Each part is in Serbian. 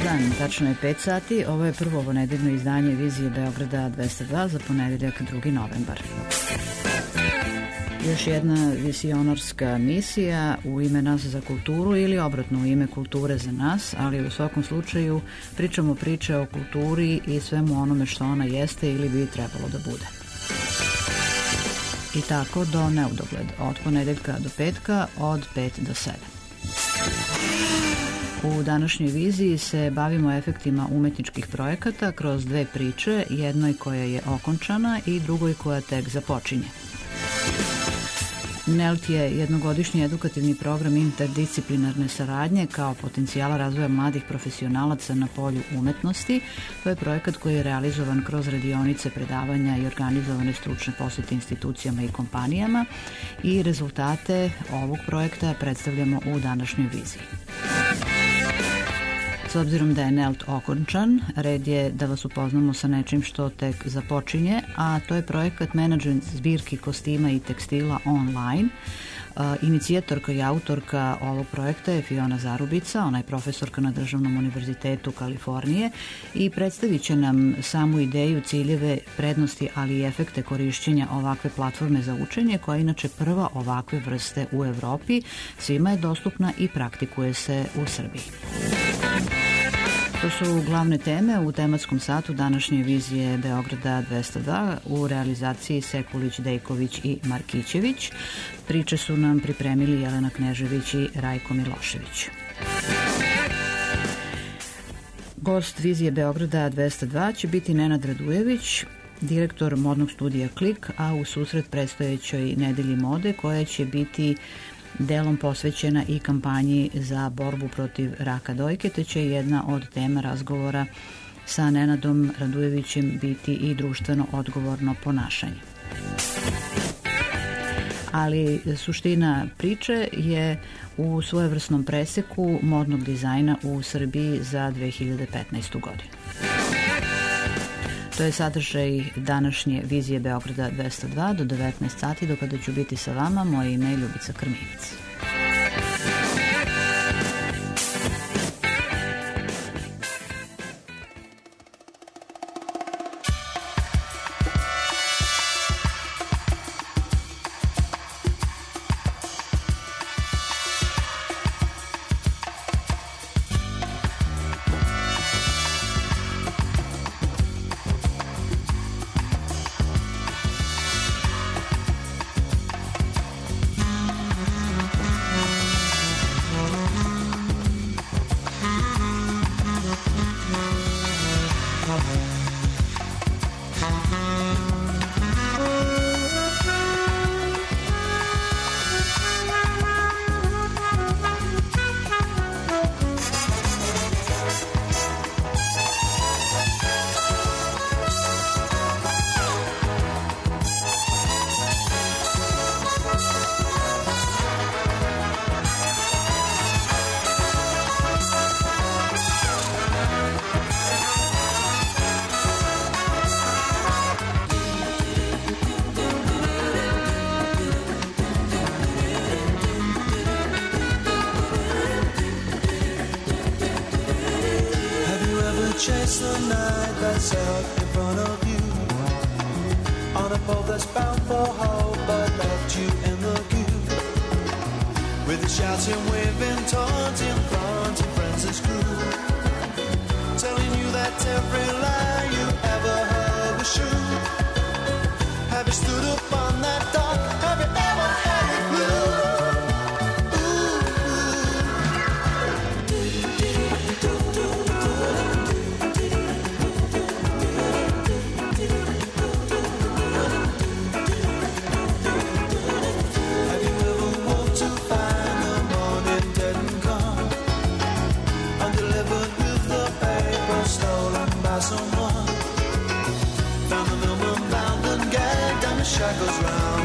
dan, tačno je 5 sati. Ovo je prvo ponedeljno izdanje Vizije Beograda 202 za ponedeljak 2. novembar. Još jedna visionarska misija u ime nas za kulturu ili obratno u ime kulture za nas, ali u svakom slučaju pričamo priče o kulturi i svemu onome što ona jeste ili bi trebalo da bude. I tako do neudogled, od ponedeljka do petka, od 5 do 7. U današnjoj viziji se bavimo efektima umetničkih projekata kroz dve priče, jednoj koja je okončana i drugoj koja tek započinje. NELT je jednogodišnji edukativni program interdisciplinarne saradnje kao potencijala razvoja mladih profesionalaca na polju umetnosti. To je projekat koji je realizovan kroz radionice, predavanja i organizovane stručne posete institucijama i kompanijama i rezultate ovog projekta predstavljamo u današnjoj viziji. S obzirom da je NELT okončan, red je da vas upoznamo sa nečim što tek započinje, a to je projekat menadžment zbirki kostima i tekstila online. Inicijatorka i autorka ovog projekta je Fiona Zarubica, ona je profesorka na Državnom univerzitetu Kalifornije i predstavit će nam samu ideju, ciljeve, prednosti, ali i efekte korišćenja ovakve platforme za učenje, koja je inače prva ovakve vrste u Evropi. Svima je dostupna i praktikuje se u Srbiji. To su glavne teme u tematskom satu današnje vizije Beograda 202 u realizaciji Sekulić, Dejković i Markićević. Priče su nam pripremili Jelena Knežević i Rajko Milošević. Gost vizije Beograda 202 će biti Nenad Radujević, direktor modnog studija Klik, a u susret predstojećoj nedelji mode koja će biti delom posvećena i kampanji za borbu protiv raka dojke, te će jedna od tema razgovora sa Nenadom Radujevićem biti i društveno odgovorno ponašanje. Ali suština priče je u svojevrsnom preseku modnog dizajna u Srbiji za 2015. godinu. To je sadržaj današnje vizije Beograda 202 do 19 sati, do kada ću biti sa vama. Moje ime je Ljubica Krminic. Chase the night that's out in front of you on a boat that's bound for hope but left you in the queue with the shouting, waving, taunting, fronting friends and crew, telling you that every lie you ever heard was true. Have you stood up on that dock? Have you ever had it blue? Someone found the millman bound and gagged and the shackles round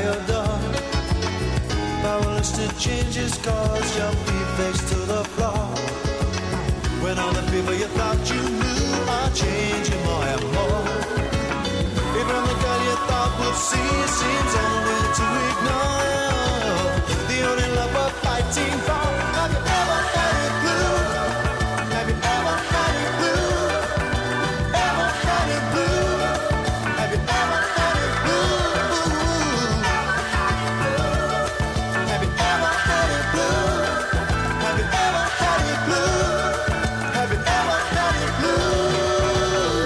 your door. Powerless to change his cause, your feet face to the floor. When all the people you thought you knew are changing more and more. Even the girl you thought would see seems only to ignore. The only love we're fighting for. Have you ever had it blue? Have you ever had it blue? Ever had it blue? Have you ever had it blue? Have you ever had it blue? Have you ever had it blue? Have you ever had it blue?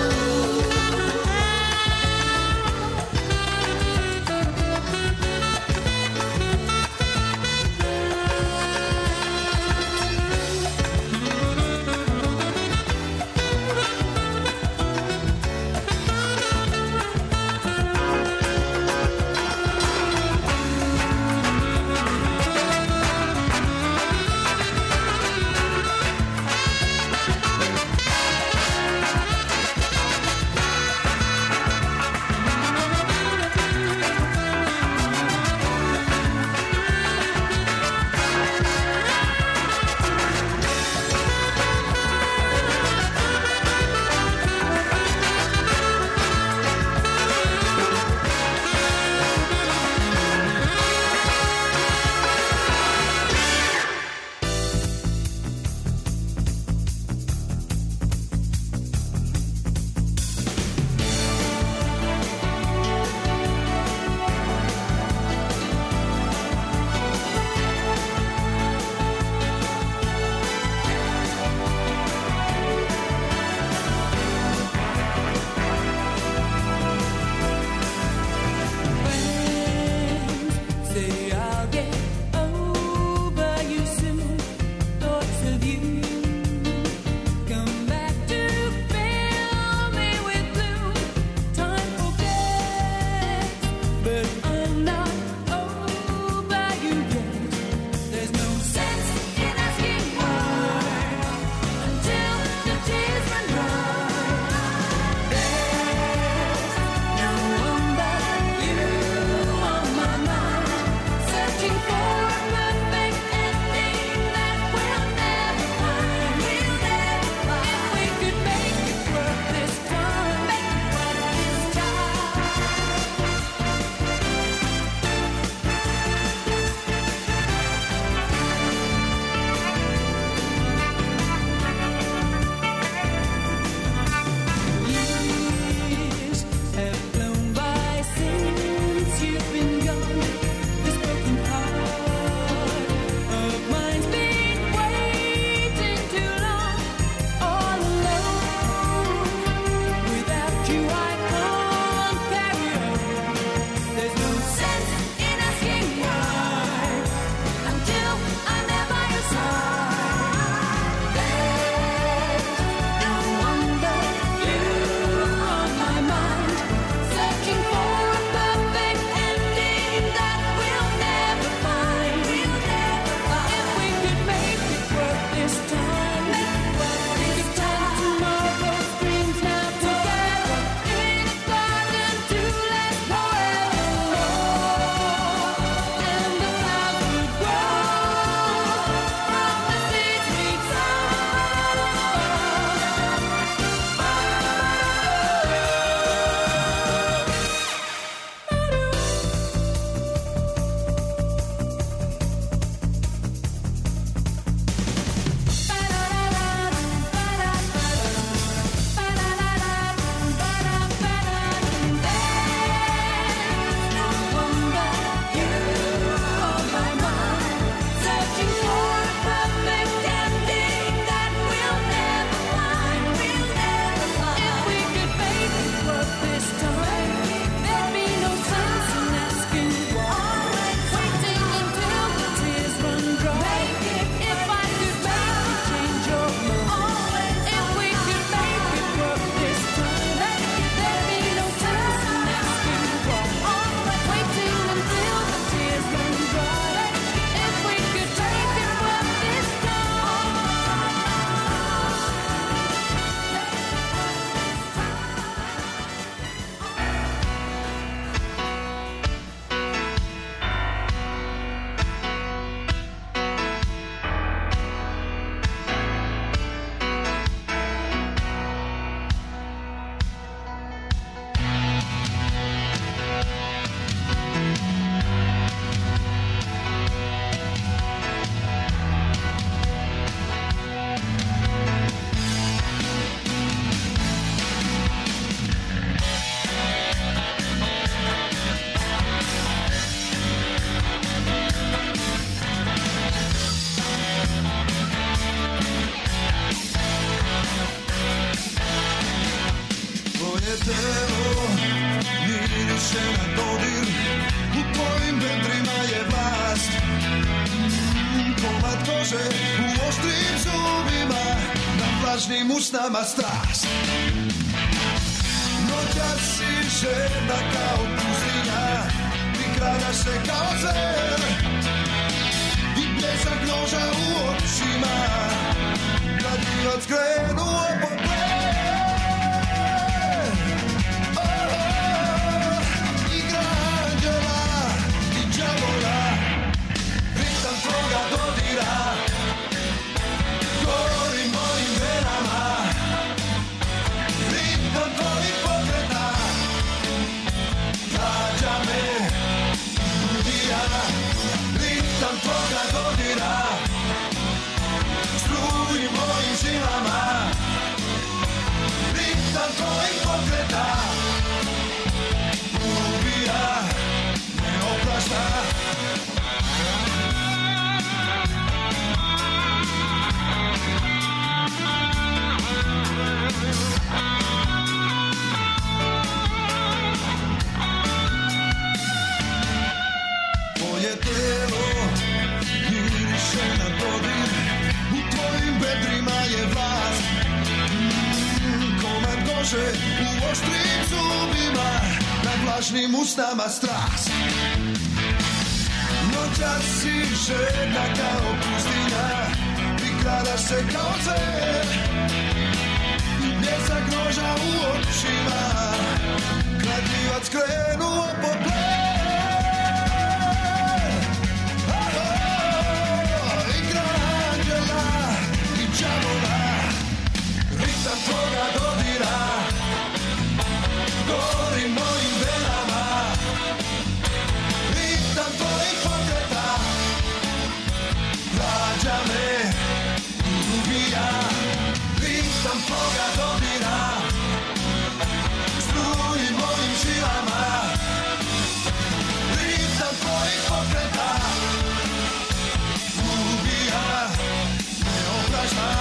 kože u oštrim zubima, na vlažnim usnama strast. Noćas si žena kao pustinja, prikradaš se kao zer i bljesak noža u očima, kad divac krenuo po u oštrim zubima, na vlažnim usnama strast. Noćas si žena kao pustinja, prikradaš se kao zer i bljesak noža u očima, kad divac krenuo po plen. Igra anđela i đavola, ritam tvoga dodira, gori mojim venama, ritam tvojih pokreta, rađa me, ubija, ritam tvoga dodira, struji mojim žilama, ritam tvojih pokreta, ubija, ne oprašta.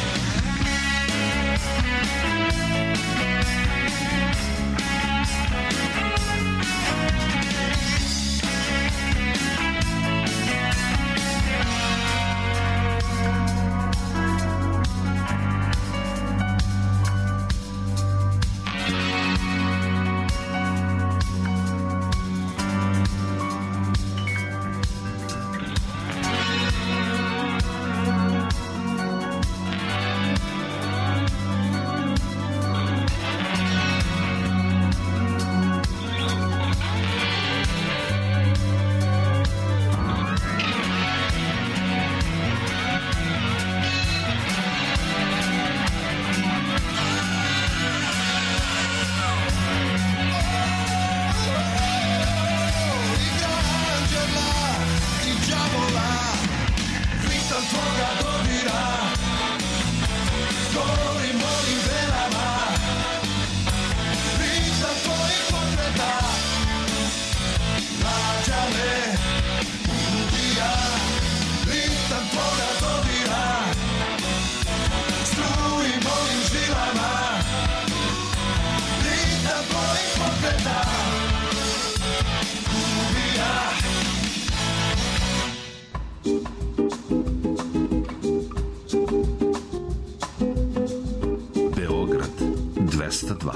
Beograd 202.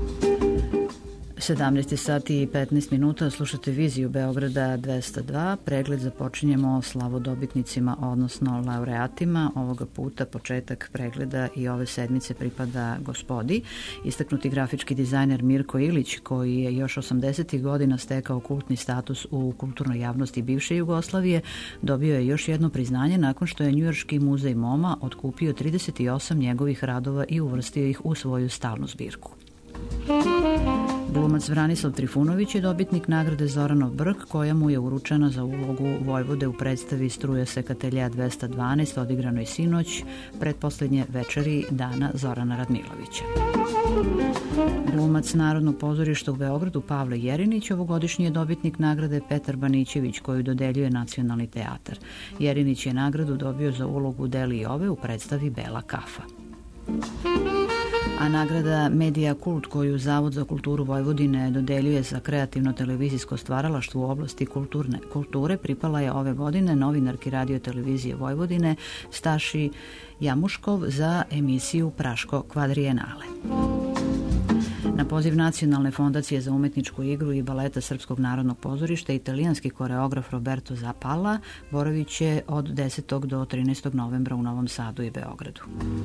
17 sati i 15 minuta, slušate Viziju Beograda 202. Pregled započinjemo slavodobitnicima, odnosno laureatima. Ovoga puta početak pregleda i ove sedmice pripada Gospodi. Istaknuti grafički dizajner Mirko Ilić, koji je još 80. godina stekao kultni status u kulturnoj javnosti bivše Jugoslavije, dobio je još jedno priznanje nakon što je Njujorški muzej MoMA otkupio 38 njegovih radova i uvrstio ih u svoju stalnu zbirku. Glumac Vranislav Trifunović je dobitnik nagrade Zoranov Brk, koja mu je uručena za ulogu Vojvode u predstavi Struja se Katelja 212, odigranoj sinoć, pretposlednje večeri dana Zorana Radmilovića. Glumac Narodnog pozorišta u Beogradu Pavle Jerinić ovogodišnji je dobitnik nagrade Petar Banićević, koju dodeljuje Nacionalni teatar. Jerinić je nagradu dobio za ulogu Deli Jove u predstavi Bela kafa. A nagrada Medija Kult koju Zavod za kulturu Vojvodine dodeljuje za kreativno televizijsko stvaralaštvo u oblasti kulture pripala je ove godine novinarki Radio televizije Vojvodine Staši Jamuškov za emisiju Praško kvadrijenale. Na poziv Nacionalne fondacije za umetničku igru i baleta Srpskog narodnog pozorišta italijanski koreograf Roberto Zappala boravit će od 10. do 13. novembra u Novom Sadu i Beogradu.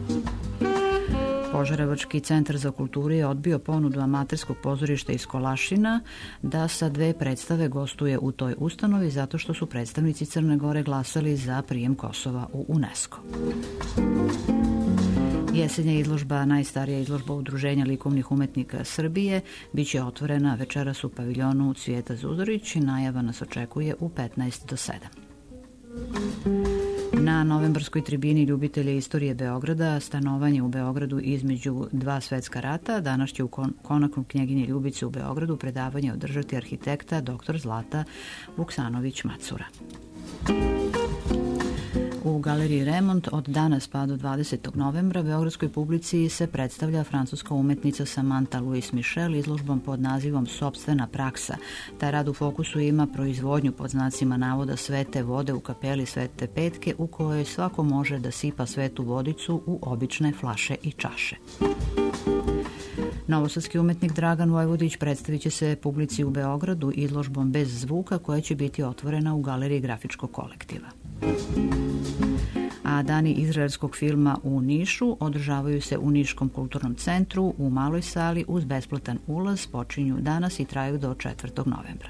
Požarevački centar za kulturu je odbio ponudu amaterskog pozorišta iz Kolašina da sa 2 predstave gostuje u toj ustanovi zato što su predstavnici Crne Gore glasali za prijem Kosova u UNESCO. Jesenja izložba, najstarija izložba Udruženja likovnih umetnika Srbije, biće otvorena večeras u paviljonu Cvijeta Zuzorić i najava nas očekuje u 15 do 7. Na novembarskoj tribini ljubitelja istorije Beograda, stanovanje u Beogradu između 2 svetska rata, danas će u konaku Knjeginje Ljubice u Beogradu predavanje održati arhitekta dr. Zlata Vuksanović-Macura. U galeriji Remont od danas pa do 20. novembra beogradskoj publici se predstavlja francuska umetnica Samantha Louise Michel izložbom pod nazivom Sopstvena praksa. Taj rad u fokusu ima proizvodnju pod znacima navoda svete vode u kapeli Svete Petke u kojoj svako može da sipa svetu vodicu u obične flaše i čaše. Novosadski umetnik Dragan Vojvodić predstavit će se publici u Beogradu izložbom Bez zvuka koja će biti otvorena u galeriji grafičkog kolektiva. A dani izraelskog filma u Nišu održavaju se u Niškom kulturnom centru u maloj sali uz besplatan ulaz, počinju danas i traju do 4. novembra.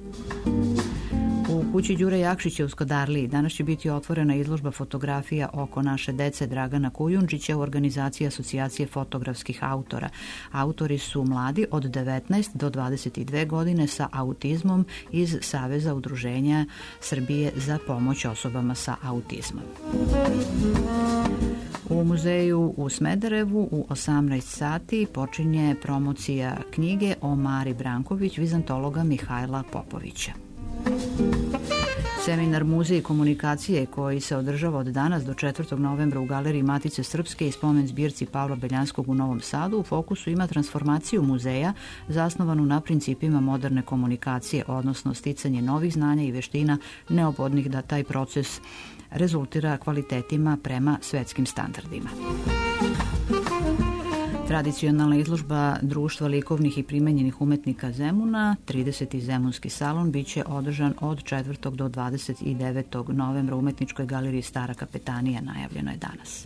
U kući Đure Jakšića u Skodarliji danas će biti otvorena izložba fotografija oko naše dece Dragana Kujundžića u organizaciji Asocijacije fotografskih autora. Autori su mladi od 19 do 22 godine sa autizmom iz Saveza udruženja Srbije za pomoć osobama sa autizmom. U muzeju u Smederevu u 18 sati počinje promocija knjige o Mari Branković, vizantologa Mihajla Popovića. Seminar Muzej i komunikacije koji se održava od danas do 4. novembra u galeriji Matice Srpske i spomen zbirci Pavla Beljanskog u Novom Sadu u fokusu ima transformaciju muzeja zasnovanu na principima moderne komunikacije, odnosno sticanje novih znanja i veština neophodnih da taj proces rezultira kvalitetima prema svetskim standardima. Tradicionalna izložba Društva likovnih i primenjenih umetnika Zemuna, 30. Zemunski salon, biće održan od 4. do 29. novembra u umetničkoj galeriji Stara kapetanija, najavljeno je danas.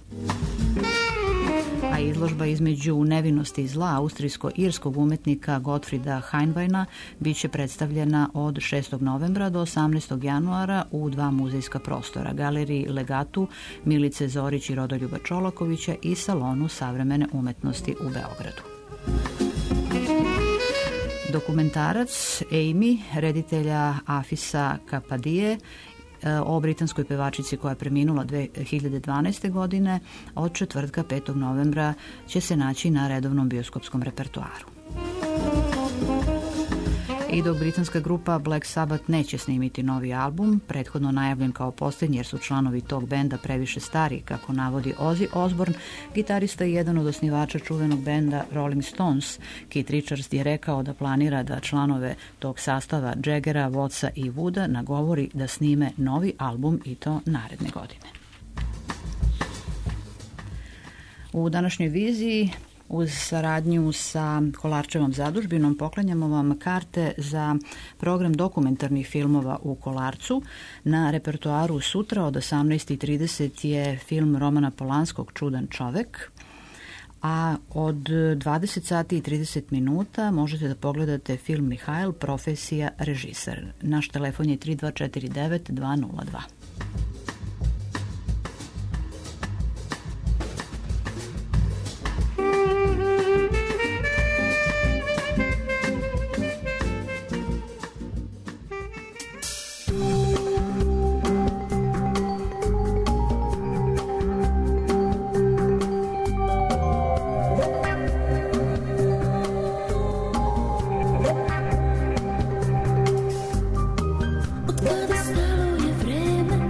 A izložba između nevinosti i zla austrijsko-irskog umetnika Gottfrieda Heinweina biće predstavljena od 6. novembra do 18. januara u 2 muzejska prostora, galeriji Legatu Milice Zorić i Rodoljuba Čolakovića i salonu savremene umetnosti u Beogradu. Dokumentarac Amy, reditelja Afisa Kapadije, o britanskoj pevačici koja je preminula 2012. godine, od četvrtka 5. novembra će se naći na redovnom bioskopskom repertoaru. I dok britanska grupa Black Sabbath neće snimiti novi album, prethodno najavljen kao posljednji jer su članovi tog benda previše stari, kako navodi Ozzy Osbourne, gitarista i jedan od osnivača čuvenog benda Rolling Stones, Keith Richards je rekao da planira da članove tog sastava Jaggera, Wattsa i Wooda nagovori da snime novi album i to naredne godine. U današnjoj viziji uz saradnju sa Kolarčevom zadužbinom poklanjamo vam karte za program dokumentarnih filmova u Kolarcu. Na repertoaru sutra od 18:30 je film Romana Polanskog Čudan čovek, a od 20 sati i 30 minuta možete da pogledate film Mihajl, profesija režiser. Naš telefon je 3249 202. Od kada stalo je vreme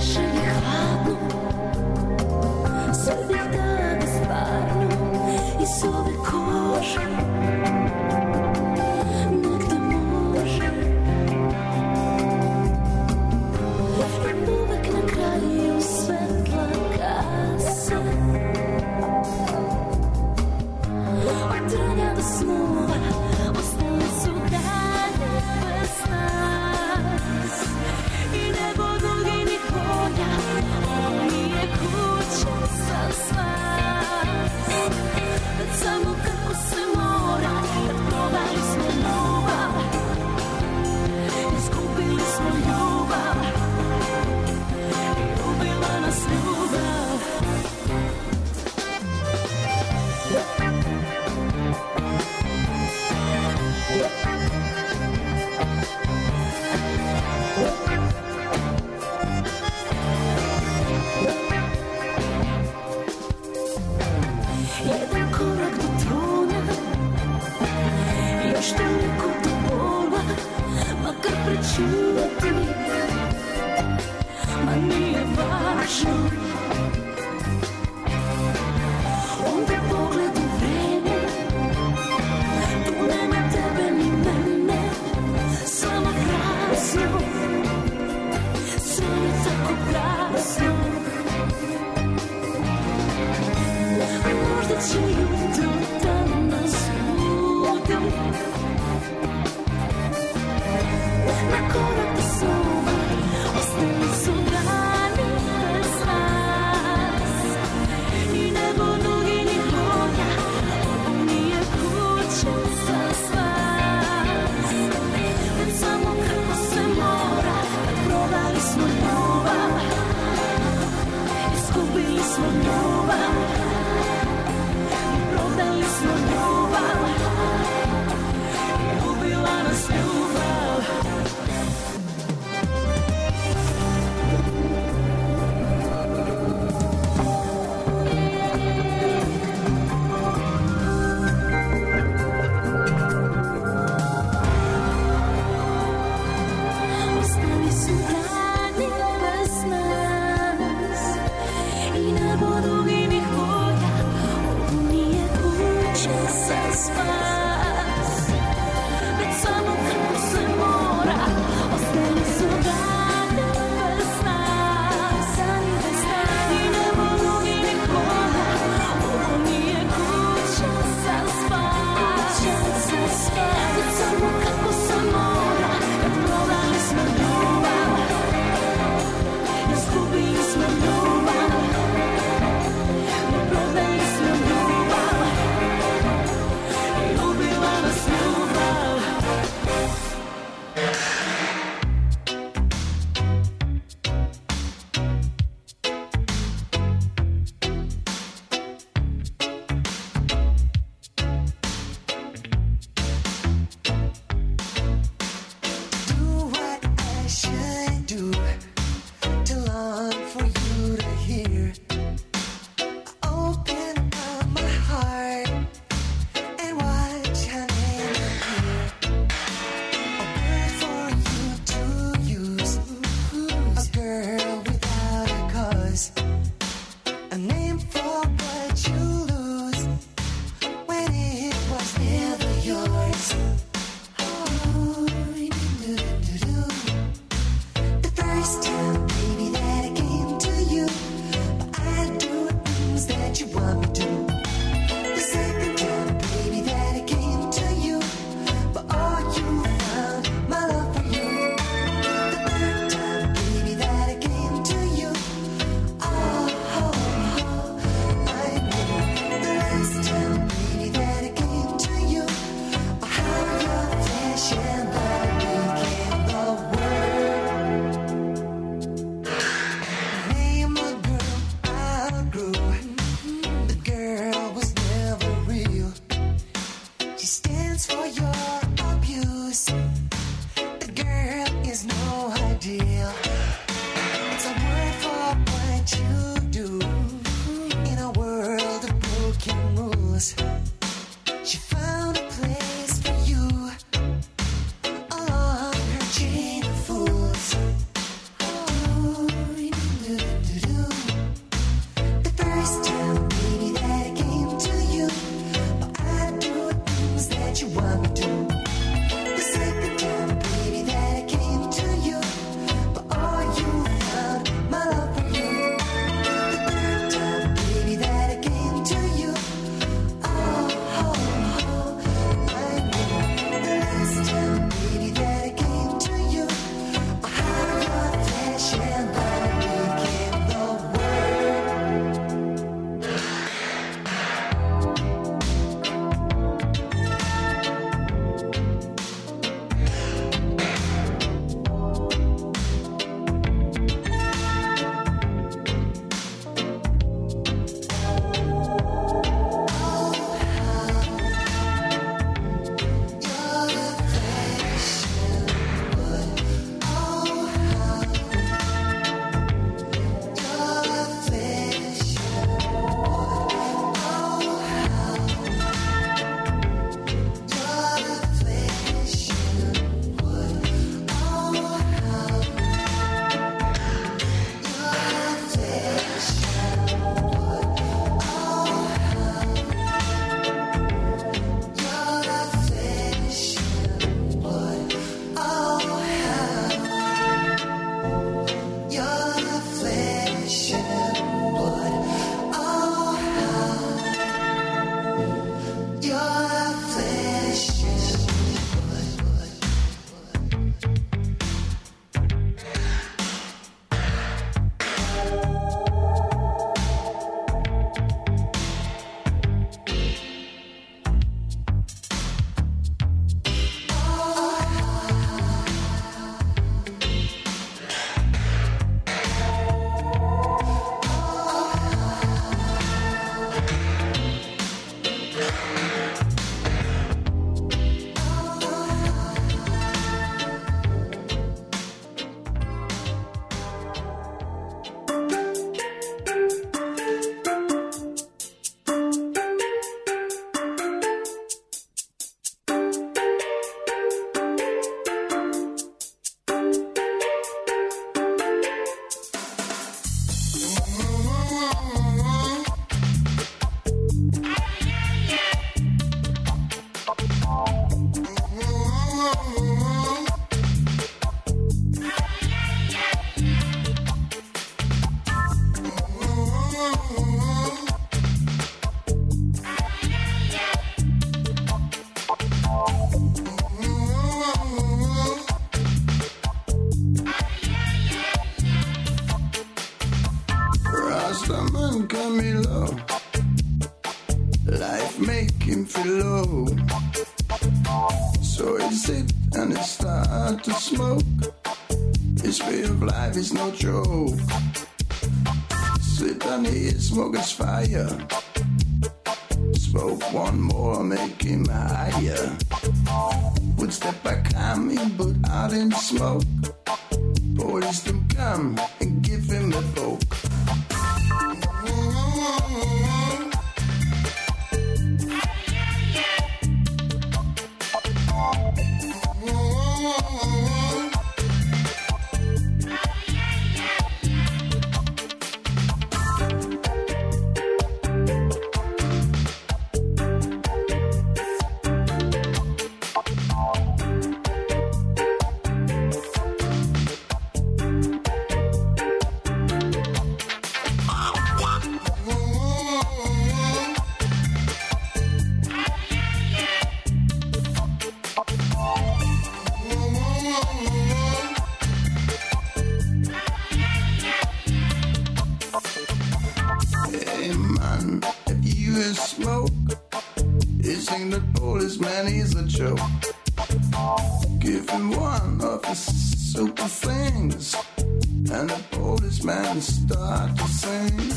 Na korak do snova ostali su dani bez nas. Rastaman Camilo. Life make him feel low. So he sit and he start to smoke. His way of life is no joke. Sit and he smoke his fire. Smoke one more, make him higher. Would step back, come in, but out in the smoke. Police them come and give him a poke. Man, he's a joke. Give him one of his super things, and the policeman start to sing.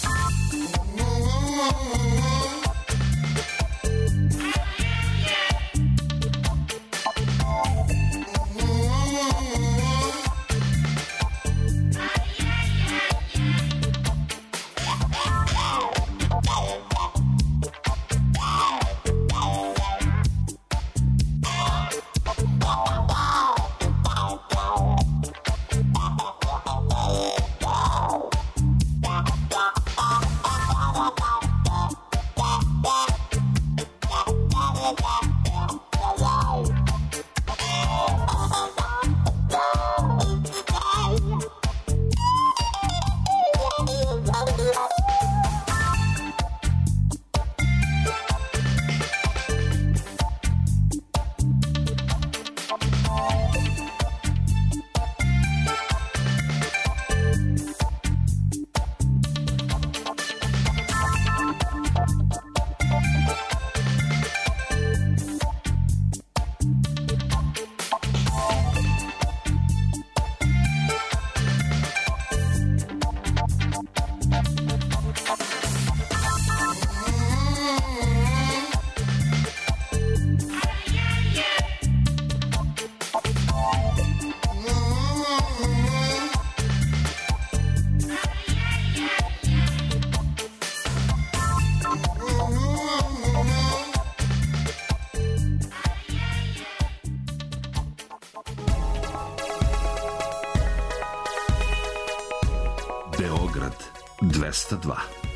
Beograd 202.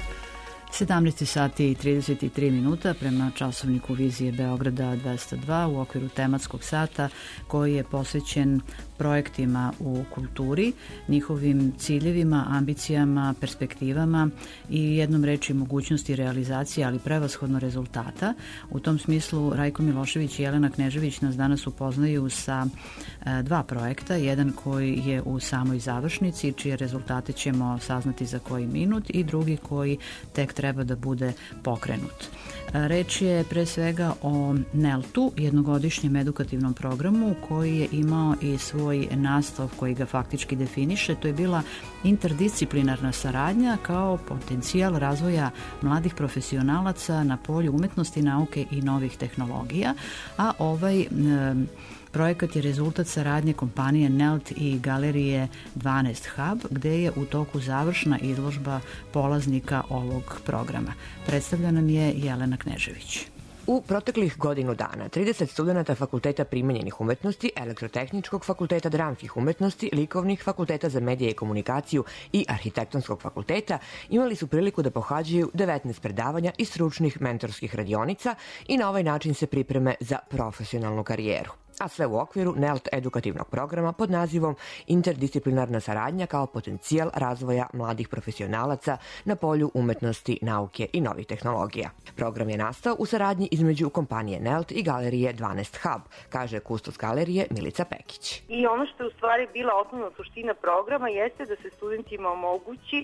17 sati i 33 minuta prema časovniku Vizije Beograda 202 u okviru tematskog sata koji je posvećen projektima u kulturi, njihovim ciljevima, ambicijama, perspektivama i jednom reči mogućnosti realizacije, ali prevashodno rezultata. U tom smislu Rajko Milošević i Jelena Knežević nas danas upoznaju sa dva projekta, jedan koji je u samoj završnici, čije rezultate ćemo saznati za koji minut, i drugi koji tek treba da bude pokrenut. Reč je pre svega o NELT-u, jednogodišnjem edukativnom programu koji je imao i svoj nastav koji ga faktički definiše. To je bila interdisciplinarna saradnja kao potencijal razvoja mladih profesionalaca na polju umetnosti, nauke i novih tehnologija, a ovaj projekat je rezultat saradnje kompanije NELT i galerije 12 Hub, gde je u toku završna izložba polaznika ovog programa. Predstavlja nam je Jelena Knežević. U proteklih godinu dana 30 studenta Fakulteta primenjenih umetnosti, Elektrotehničkog fakulteta dramskih umetnosti, Likovnih fakulteta za medije i komunikaciju i Arhitektonskog fakulteta imali su priliku da pohađaju 19 predavanja i stručnih mentorskih radionica i na ovaj način se pripreme za profesionalnu karijeru. A sve u okviru NELT edukativnog programa pod nazivom Interdisciplinarna saradnja kao potencijal razvoja mladih profesionalaca na polju umetnosti, nauke i novih tehnologija. Program je nastao u saradnji između kompanije NELT i galerije 12 Hub, kaže kustos galerije Milica Pekić. I ono što je u stvari bila osnovna suština programa jeste da se studentima omogući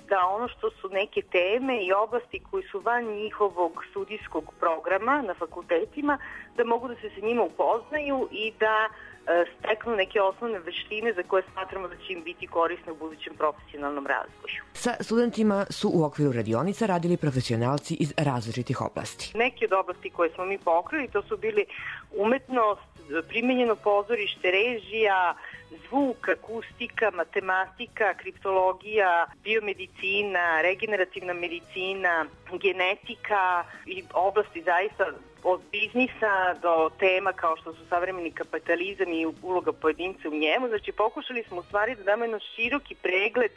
da ono što su neke teme i oblasti koji su van njihovog studijskog programa na fakultetima, da mogu da se sa njima upoznaju i da steknu neke osnovne veštine za koje smatramo da će im biti korisne u budućem profesionalnom razvoju. Sa studentima su u okviru radionica radili profesionalci iz različitih oblasti. Neki od oblasti koje smo mi pokrili, to su bili umetnost, primenjeno pozorište, režija, zvuk, akustika, matematika, kriptologija, biomedicina, regenerativna medicina, genetika i oblasti zaista od biznisa do tema kao što su savremeni kapitalizam i uloga pojedinca u njemu. Znači, pokušali smo u stvari da damo jedan široki pregled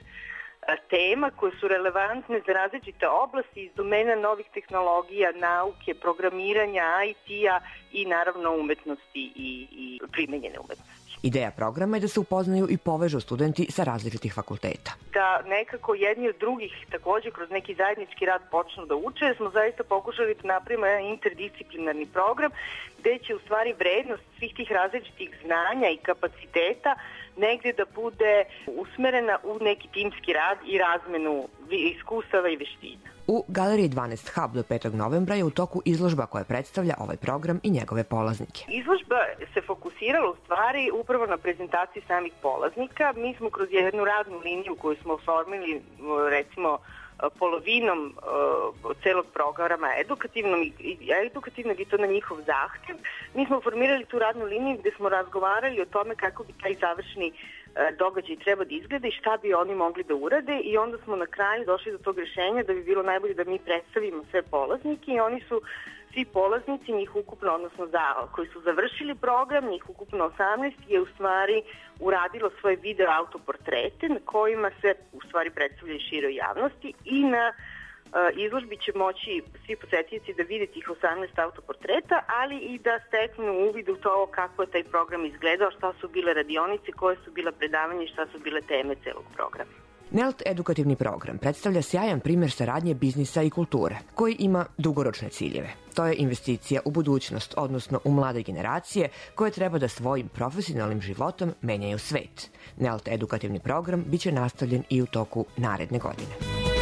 tema koje su relevantne za različite oblasti iz domena novih tehnologija, nauke, programiranja, IT-a i naravno umetnosti i primenjene umetnosti. Ideja programa je da se upoznaju i povežu studenti sa različitih fakulteta. Da nekako jedni od drugih takođe kroz neki zajednički rad počnu da uče, jer smo zaista pokušali da napravimo jedan interdisciplinarni program gde će u stvari vrednost svih tih različitih znanja i kapaciteta negde da bude usmerena u neki timski rad i razmenu iskustava i veština. U Galeriji 12 Hub do 5. novembra je u toku izložba koja predstavlja ovaj program i njegove polaznike. Izložba se fokusirala u stvari upravo na prezentaciji samih polaznika. Mi smo kroz jednu radnu liniju koju smo oformili recimo polovinom celog programa edukativnog i to na njihov zahtev. Mi smo formirali tu radnu liniju gde smo razgovarali o tome kako bi taj završni događaj treba da izgleda i šta bi oni mogli da urade i onda smo na kraju došli do tog rešenja da bi bilo najbolje da mi predstavimo sve polaznike i oni su svi polaznici, njih ukupno, odnosno koji su završili program, njih ukupno 18 je u stvari uradilo svoje video autoportrete na kojima se u stvari predstavljaju široj javnosti i na izložbi će moći svi posetioci da vide tih 18 autoportreta, ali i da steknu uvid u to kako je taj program izgledao, šta su bile radionice, koje su bila predavanja i šta su bile teme celog programa. NELT edukativni program predstavlja sjajan primer saradnje biznisa i kulture, koji ima dugoročne ciljeve. To je investicija u budućnost, odnosno u mlade generacije koje treba da svojim profesionalnim životom menjaju svet. NELT edukativni program biće nastavljen i u toku naredne godine.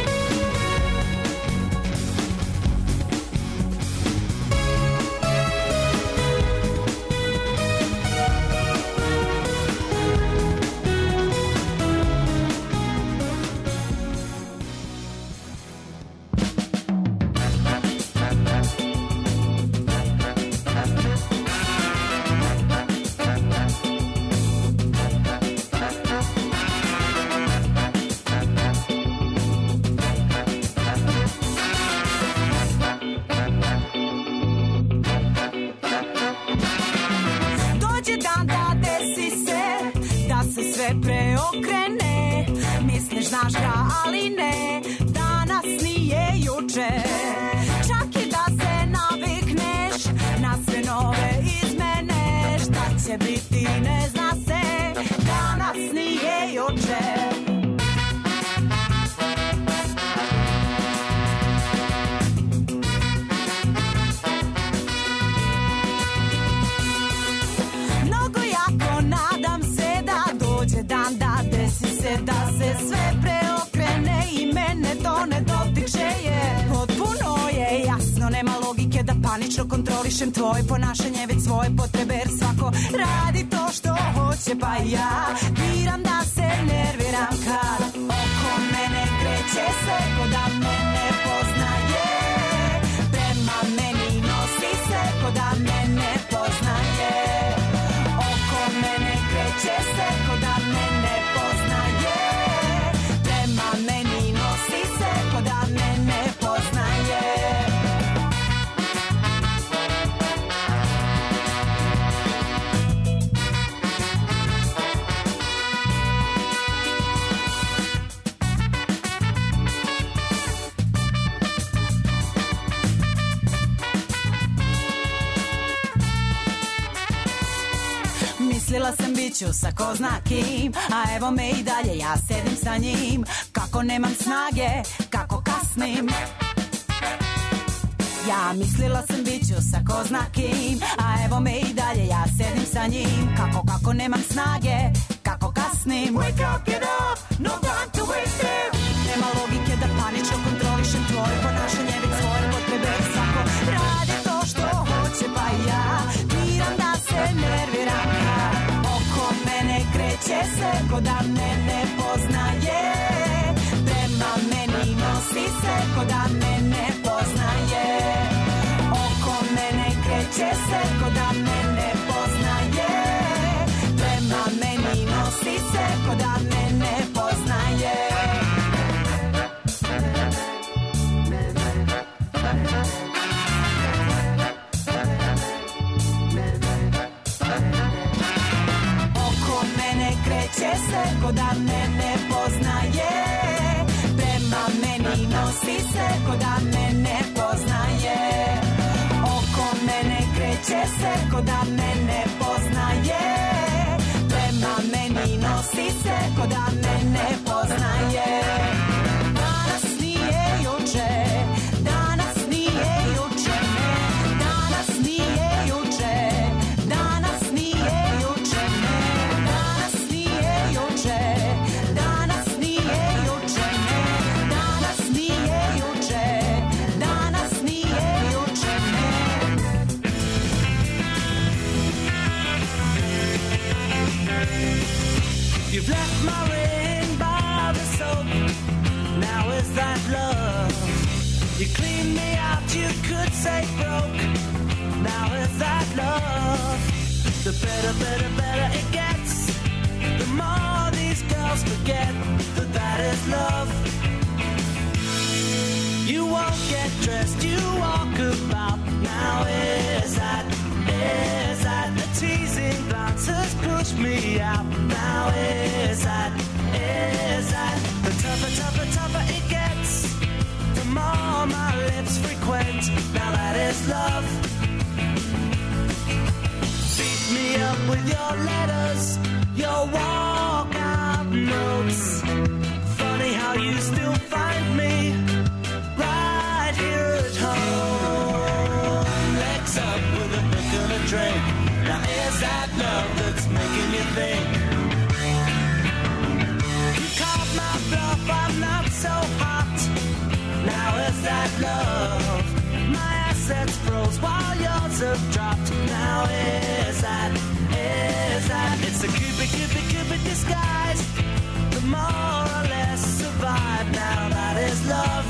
Preokrene, misliš znaš ga, ali ne, danas nije juče. Čak i da se navikneš na sve nove izmene, šta će biti ne zna se, danas nije juče. Mnogo jako nadam se da dođe dan da desi se da se sve preokrene i mene to ne dotiče je. Potpuno je jasno, nema logike da panično kontrolišem tvoje ponašanje, već svoje potrebe, jer svako radi to što hoće, pa ja biram da se nerviram kad oko mene kreće se ko da mene poznaje, prema meni nosi se ko da mene poznaje, oko mene kreće se ko da mene poznaje, prema meni nosi se ko da mene poznaje. Mislila sam biću sa ko zna kim, a evo me i dalje, ja sedim sa njim. Kako nemam snage, kako kasnim. Ja mislila sam biću sa ko zna kim, a evo me i dalje, ja sedim sa njim. Kako nemam snage, kako kasnim. Wake up, get up, no time to waste it. Nema logike ko da me ne poznaje. Prema meni nosi se ko da me ne poznaje. Oko mene kreće se ko da me ne poznaje. Prema meni nosi se ko da me ne poznaje. Oko mene kreće se ko da me ne poznaje. Prema meni nosi se ko da me ne poznaje. Oko mene kreće se ko da me ne poznaje. Prema meni nosi se ko da me ne poznaje. Danas nije juče, danas nije juče, ne. Danas nije juče, danas nije juče, ne. Danas nije juče, danas nije juče, ne. Danas nije juče, danas nije juče, ne. You've left my ring by the soap. Now is that love? You cleaned me out, you could say broke. Now is that love? The better, better, better it gets. The more these girls forget that that is love. You won't get dressed, you walk about. Now is that the teasing glances push me out. Now is that the tougher, tougher, tougher it gets. The more my lips frequent. Now that is love. Beat me up with your letters, your walkout notes. Funny how you still find me right here at home. Legs up with a book and a drink. Now is that love that's making you think? You called my bluff, I'm not so hot. Now is that love? My assets froze while yours have dropped. Now is that? It's a cupid, cupid, cupid disguise. The more or less survive. Now that is love.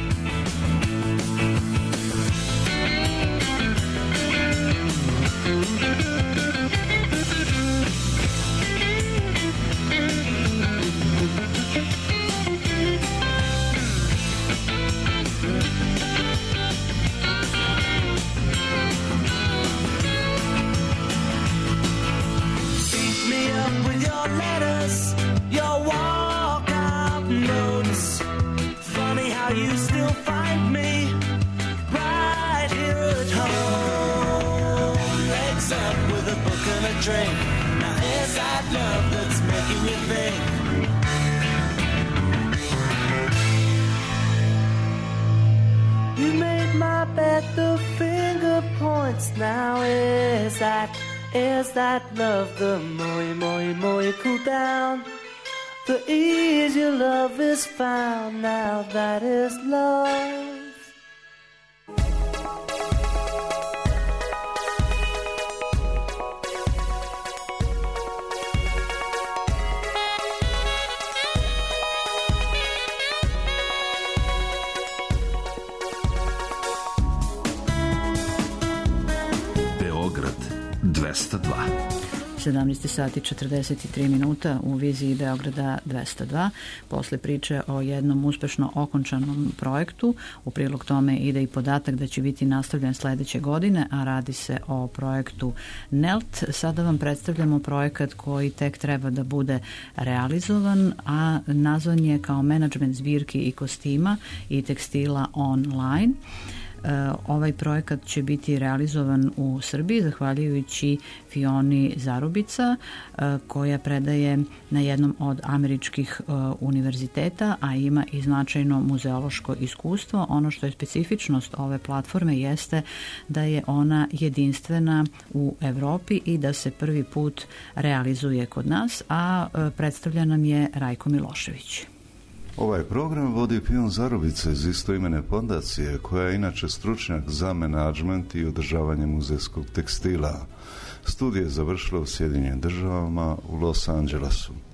With your letters, your walkout notes. Funny how you still find me right here at home. Legs up with a book and a drink. Now is that love that's making you think? You made my bed, the finger points. Now is that love? The more you cool down, the easier love is found. Now that is love. Beograd 202. 17 sati 43 minuta u viziji Beograda 202. Posle priče o jednom uspešno okončanom projektu, u prilog tome ide i podatak da će biti nastavljen sledeće godine, a radi se o projektu NELT. Sada vam predstavljamo projekat koji tek treba da bude realizovan, a nazvan je kao menadžment zbirki i kostima i tekstila online. Ovaj projekat će biti realizovan u Srbiji zahvaljujući Fioni Zarubica, koja predaje na jednom od američkih univerziteta, a ima i značajno muzeološko iskustvo. Ono što je specifičnost ove platforme jeste da je ona jedinstvena u Evropi i da se prvi put realizuje kod nas, a predstavlja nam je Rajko Milošević. Ovaj program vodi Fion Zarubica iz istoimene fondacije, koja je inače stručnjak za menadžment i održavanje muzejskog tekstila. Studije je završila u Sjedinjenim Državama u Los Angelesu.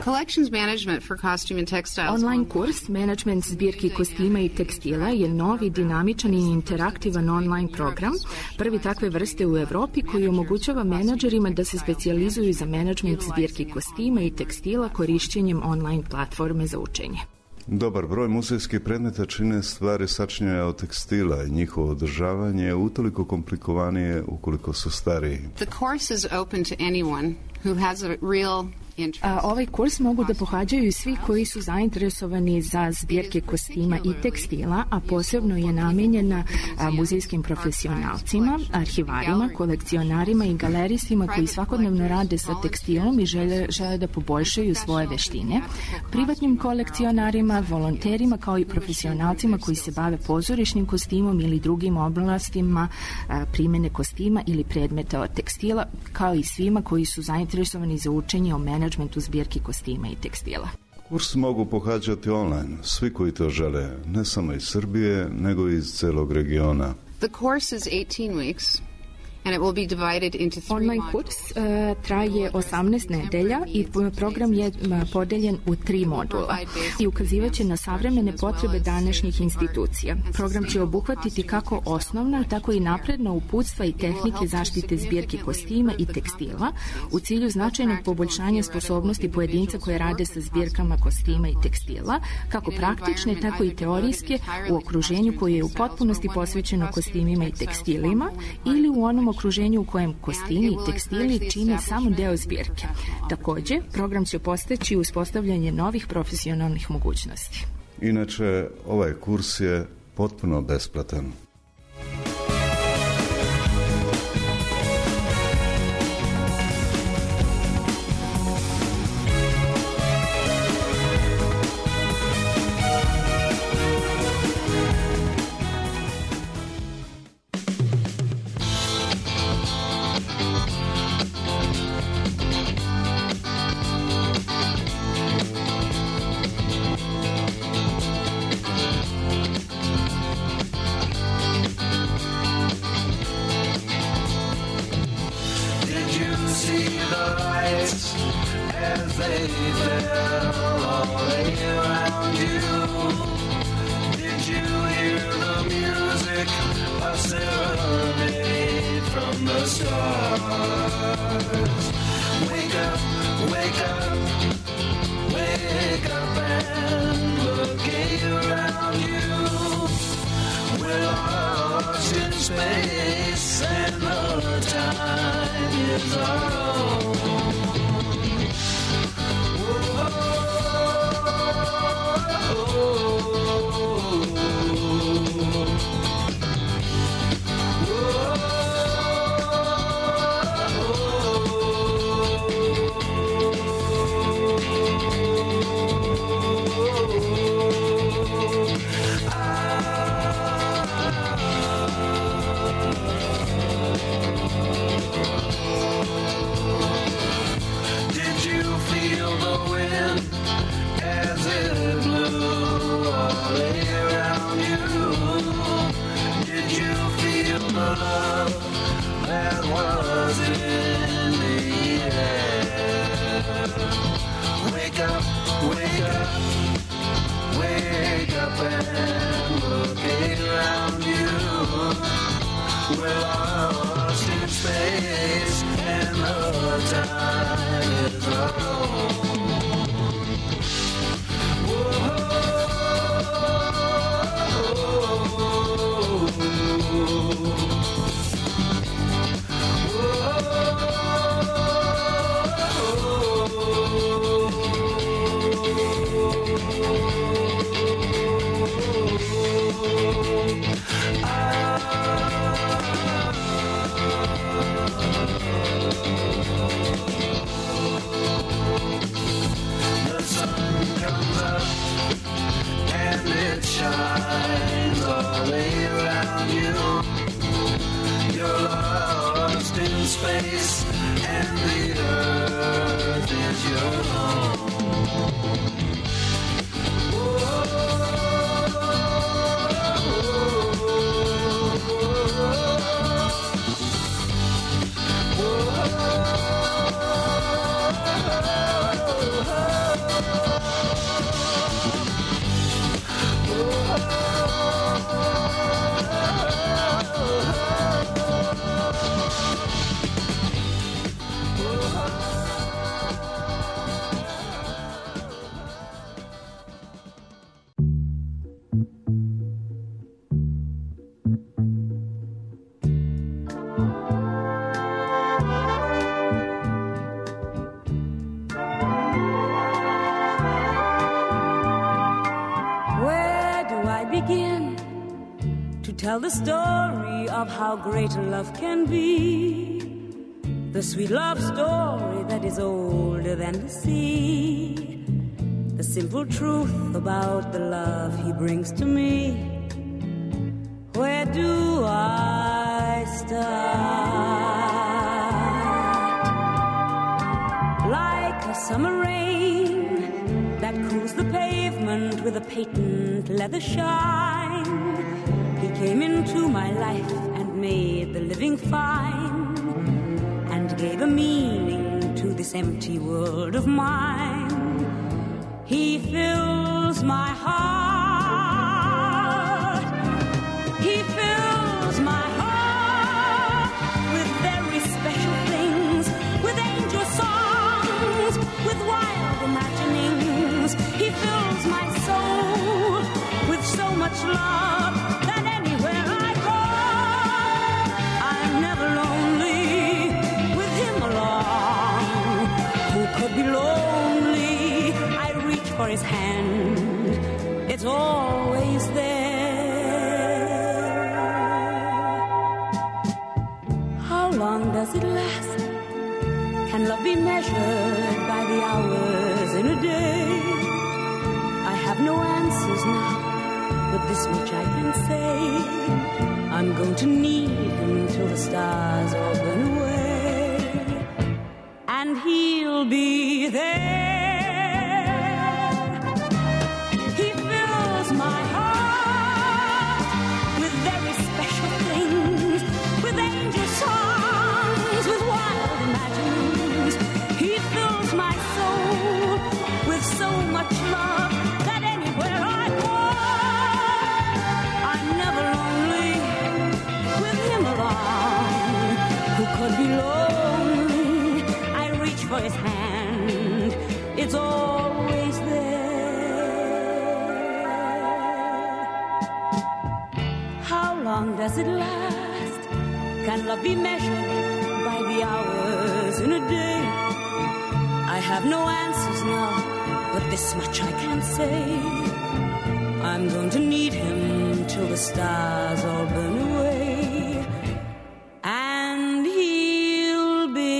Online kurs Management zbirki kostima i tekstila je novi, dinamičan i interaktivan online program, prvi takve vrste u Evropi koji omogućava menadžerima da se specijalizuju za menadžment zbirki kostima i tekstila korišćenjem online platforme za učenje. Dobar broj muzejskih predmeta čine stvari sačinjene od tekstila i njihovo održavanje je utoliko komplikovanije ukoliko su stariji. The course is open to anyone who has a real Ovaj kurs mogu da pohađaju svi koji su zainteresovani za zbirke kostima i tekstila, a posebno je namenjena muzejskim profesionalcima, arhivarima, kolekcionarima i galeristima koji svakodnevno rade sa tekstilom i žele da poboljšaju svoje veštine, privatnim kolekcionarima, volonterima kao i profesionalcima koji se bave pozorišnim kostimom ili drugim oblastima primene kostima ili predmeta od tekstila, kao i svima koji su zainteresovani za učenje o menadžmentu zbirki kostima i tekstila. Kurs mogu pohađati online, svi koji to žele, ne samo iz Srbije, nego i iz celog regiona. The course is 18 weeks. And it will be divided into 3 Online kurs traje 18 nedelja i program je podeljen u 3 modula i ukazivaće na savremene potrebe današnjih institucija. Program će obuhvatiti kako osnovna, tako i napredna uputstva i tehnike zaštite zbirki kostima i tekstila u cilju značajnog poboljšanja sposobnosti pojedinca koje rade sa zbirkama kostima i tekstila, kako praktične, tako i teorijske, u okruženju koje je u potpunosti posvećeno kostimima i tekstilima ili u onom okruženju u kojem kostimi i tekstili čine samo deo zbirke. Takođe, program će postaći uspostavljanje novih profesionalnih mogućnosti. Inače, ovaj kurs je potpuno besplatan. begin to tell the story of how great love can be. The sweet love story that is older than the sea. The simple truth about the love he brings to me. Where do I start? Like a summer rain that cools the pavement with a patent leather shine. He came into my life and made the living fine, and gave a meaning to this empty world of mine. He fills my heart. He fills my heart with very special things, with angel songs, with wild imaginings. He fills my soul with so much love that anywhere I go, I'm never lonely with him along. Who could be lonely? I reach for his hand, it's always there. How long does it last? Can love be measured by the hours in a day? I have no answers now, but this much I can say. I'm going to need him till the stars all burn away, and he'll be there. He fills my heart with very special things, with angel songs, with wild imaginings. He fills my soul with so much love that anywhere I go, I'm never lonely with him along. Who could be lonely? I reach for his hand, it's always there. How long does it last? Can love be measured by the hours in a day? I have no answers now, but this much I can say. I'm going to need him till the stars all burn away, and he'll be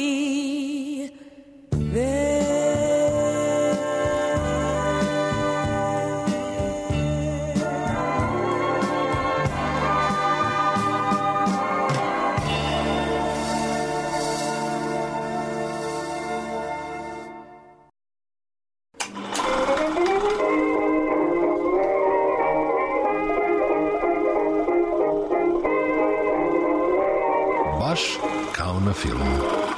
baš kao na filmu.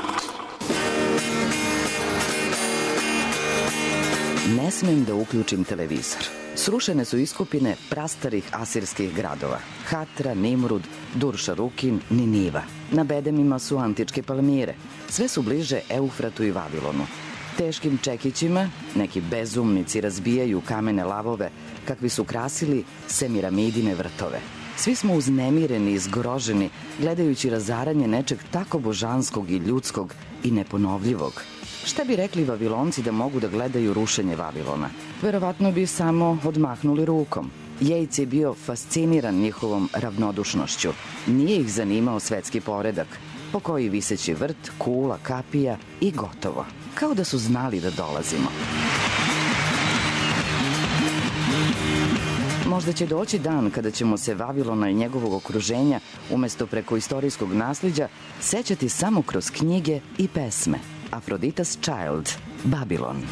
Ne smem da uključim televizor. Srušene su iskopine prastarih asirskih gradova. Hatra, Nimrud, Dur-Šarukin, Niniva. Na bedemima su antičke Palmire. Sve su bliže Eufratu i Vavilonu. Teškim čekićima neki bezumnici razbijaju kamene lavove kakvi su krasili Semiramidine vrtove. Svi smo uznemireni i zgroženi gledajući razaranje nečeg tako božanskog i ljudskog i neponovljivog. Šta bi rekli Vavilonci da mogu da gledaju rušenje Vavilona? Verovatno bi samo odmahnuli rukom. Jejc je bio fasciniran njihovom ravnodušnošću. Nije ih zanimao svetski poredak, pokoji viseći vrt, kula, kapija i gotovo. Kao da su znali da dolazimo. Možda će doći dan kada ćemo se Vavilona i njegovog okruženja, umesto preko istorijskog nasliđa, sećati samo kroz knjige i pesme. Aphrodite's Child, Babylon.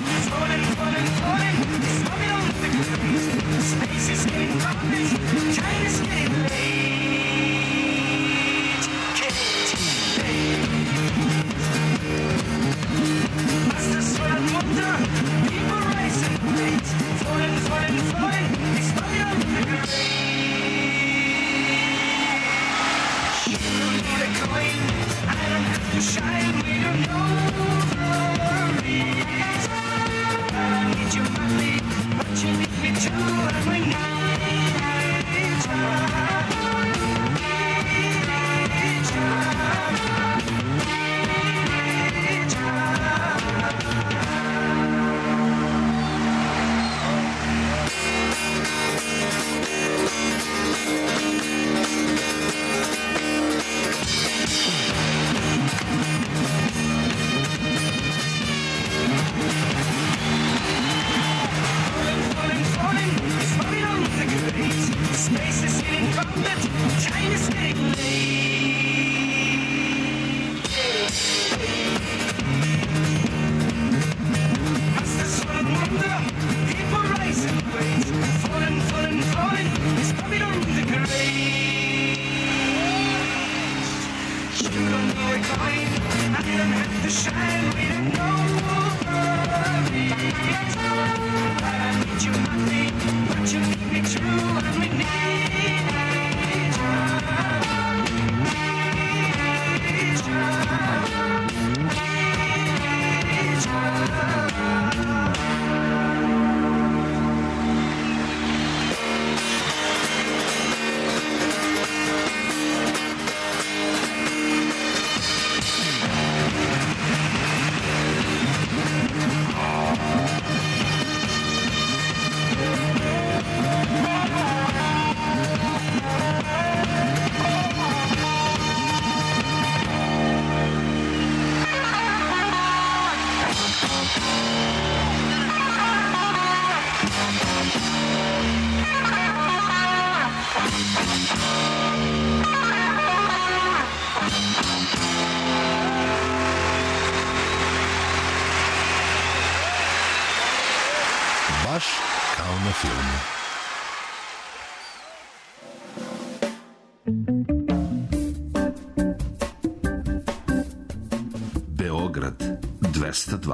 Beograd 202.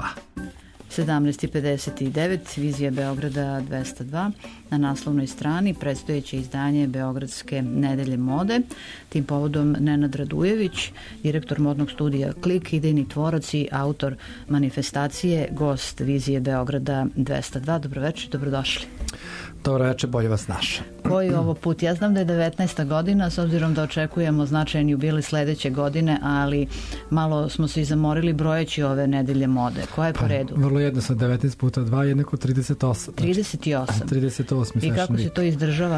17:59, vizija Beograda 202. Na naslovnoj strani predstojeće izdanje Beogradske nedelje mode. Tim povodom Nenad Radujević, direktor modnog studija Klik, idejni tvorac i autor manifestacije, gost vizije Beograda 202. Dobroveče, dobrodošli. Dobro večer, bolje vas naša. Koji je ovo put? Ja znam da je 19. godina, s obzirom da očekujemo značajan jubilej sledeće godine, ali malo smo se i zamorili brojeći ove nedelje mode. Koja je po redu? Vrlo jednostavno, 19 puta 2 je jednako 38. 38. 38. I kako se to izdržava?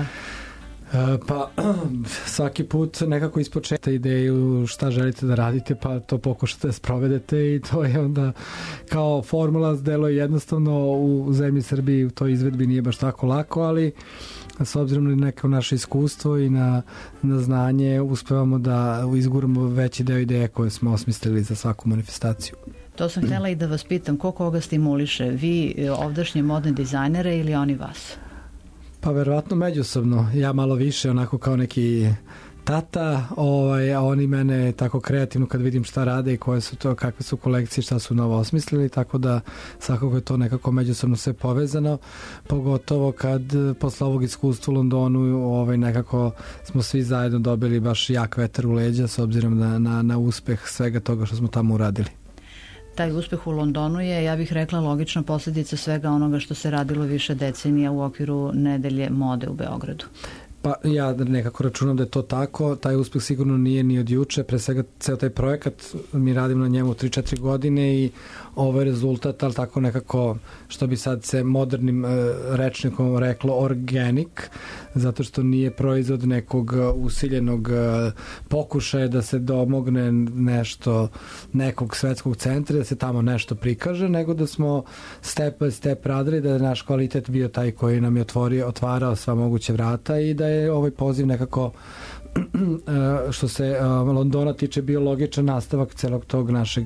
Pa svaki put nekako ispočeta ideju šta želite da radite, pa to pokušate da sprovedete i to je onda kao formula, delo je jednostavno u zemlji Srbiji, u toj izvedbi nije baš tako lako, ali s obzirom na neko naše iskustvo i na znanje uspevamo da izguramo veći deo ideje koje smo osmislili za svaku manifestaciju. To sam htjela i da vas pitam, ko koga stimuliše? Vi ovdašnje modne dizajnere ili oni vas? Pa verovatno međusobno, ja malo više onako kao neki tata, a oni mene tako kreativno kad vidim šta rade i koje su to, kakve su kolekcije, šta su novo osmislili, tako da svakako je to nekako međusobno sve povezano, pogotovo kad posle ovog iskustva u Londonu nekako smo svi zajedno dobili baš jak vetar u leđa s obzirom na uspeh svega toga što smo tamo uradili. Taj uspeh u Londonu je, ja bih rekla, logična posljedica svega onoga što se radilo više decenija u okviru nedelje mode u Beogradu. Pa ja nekako računam da je to tako, taj uspeh sigurno nije ni od juče, pre svega ceo taj projekat, mi radimo na njemu 3-4 godine i ovo je rezultat, ali tako nekako, što bi sad se modernim rečnikom reklo, organic, zato što nije proizvod nekog usiljenog pokušaja da se domogne nešto, nekog svetskog centra, da se tamo nešto prikaže, nego da smo step by step radili, da je naš kvalitet bio taj koji nam je otvarao sva moguće vrata i da je ovaj poziv nekako što se Londona tiče bio logičan nastavak celog tog našeg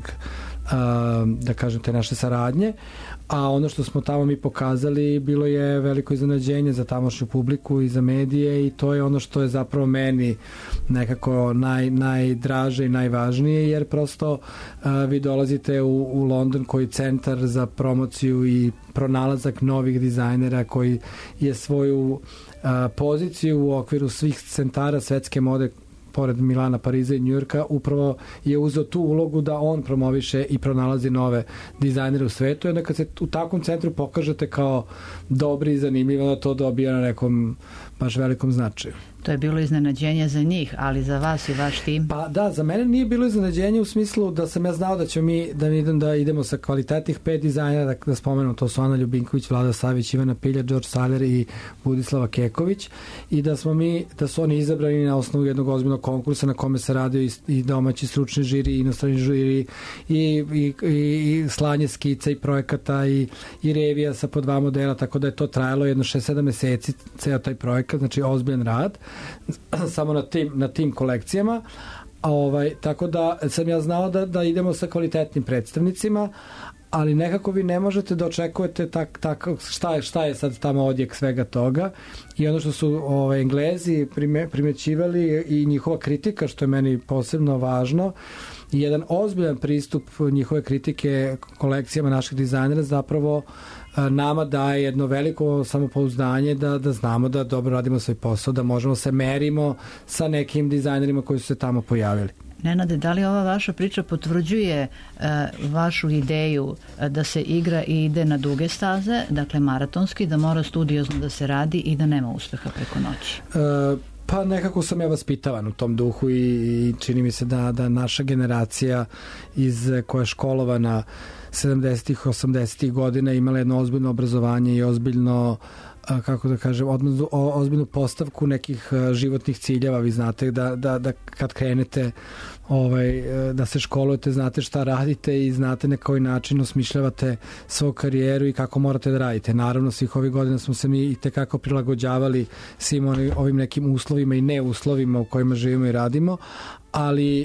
da kažem te naše saradnje, a ono što smo tamo mi pokazali bilo je veliko iznenađenje za tamošnju publiku i za medije i to je ono što je zapravo meni nekako najdraže i najvažnije, jer prosto vi dolazite u London koji je centar za promociju i pronalazak novih dizajnera koji je svoju poziciju u okviru svih centara svetske mode pored Milana, Pariza i Njujorka upravo je uzeo tu ulogu da on promoviše i pronalazi nove dizajnere u svetu i onda kad se u takvom centru pokažete kao dobri i zanimljivi, onda to dobija na nekom baš velikom značaju. To je bilo iznenađenje za njih, ali za vas i vaš tim? Pa da, za mene nije bilo iznenađenje u smislu da sam ja znao da ćemo da idemo sa kvalitetnih 5 dizajnera, da spomenem, to su Ana Ljubinković, Vlada Savić, Ivana Pilja, George Saler i Budislava Keković i da su oni izabrani na osnovu jednog ozbiljnog konkursa na kome se radio i domaći stručni žiri, i inostrani žiri i slanje skica i projekata i revija sa po 2 modela, tako da je to trajalo jedno 6-7 meseci ceo taj projekat, znači ozbiljan rad samo na tim kolekcijama, tako da sam ja znao da idemo sa kvalitetnim predstavnicima, ali nekako vi ne možete da očekujete šta je sad tamo odjek svega toga i ono što su Englezi primećivali i njihova kritika, što je meni posebno važno, i jedan ozbiljan pristup njihove kritike kolekcijama naših dizajnera zapravo nama daje jedno veliko samopouzdanje da znamo da dobro radimo svoj posao, da možemo se merimo sa nekim dizajnerima koji su se tamo pojavili. Nenade, da li ova vaša priča potvrđuje vašu ideju da se igra i ide na duge staze, dakle maratonski, da mora studiozno da se radi i da nema uspeha preko noći? Pa nekako sam ja vaspitavan u tom duhu i čini mi se da naša generacija koja je školovana 70-ih, 80-ih godina imala jedno ozbiljno obrazovanje i ozbiljno kako da kažem, ozbiljnu postavku nekih životnih ciljeva. Vi znate da kad krenete da se školujete, znate šta radite i znate na koji način osmišljavate svoju karijeru i kako morate da radite. Naravno, svih ovih godina smo se mi i tekako prilagođavali svim ovim nekim uslovima i neuslovima u kojima živimo i radimo, ali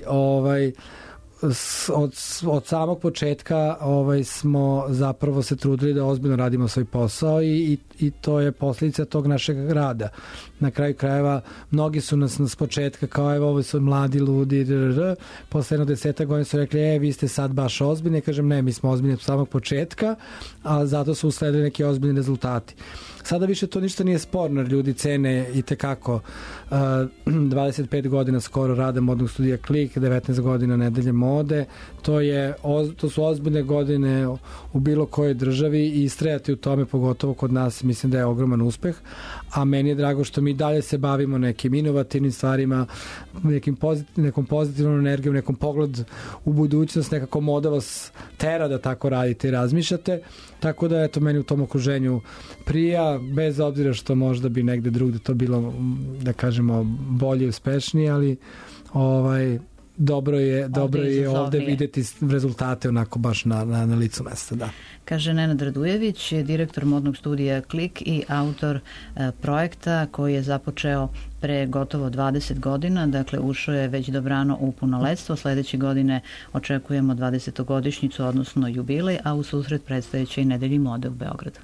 od samog početka smo zapravo se trudili da ozbiljno radimo svoj posao i i to je posljedica tog našeg rada. Na kraju krajeva mnogi su nas s početka kao evo ovo su mladi ludi, posle jedno 10 godina su rekli vi ste sad baš ozbiljni, kažem ne, mi smo ozbiljni od samog početka, a zato su usledili neki ozbiljni rezultati. Sada više to ništa nije sporno, jer ljudi cene i tekako 25 godina skoro rade modnog studija Klik, 19 godina nedelje mode, to su ozbiljne godine u bilo kojoj državi i istrajati u tome, pogotovo kod nas, mislim da je ogroman uspeh, a meni je drago što mi dalje se bavimo nekim inovativnim stvarima, nekom pozitivnom energijom, nekom pogled u budućnost, nekako moda vas tera da tako radite i razmišljate, tako da eto meni u tom okruženju prija, bez obzira što možda bi negde drugde to bilo, da kažemo, bolje i uspešnije, ali dobro je ovde videti rezultate onako baš na licu mesta, da. Kaže Nenad Radujević, direktor modnog studija Klik i autor projekta koji je započeo pre gotovo 20 godina, dakle ušao je već dobrano u punoletstvo, sledeće godine očekujemo 20-godišnjicu, odnosno jubilej, a u susret predstojeće i nedelji mode u Beogradu.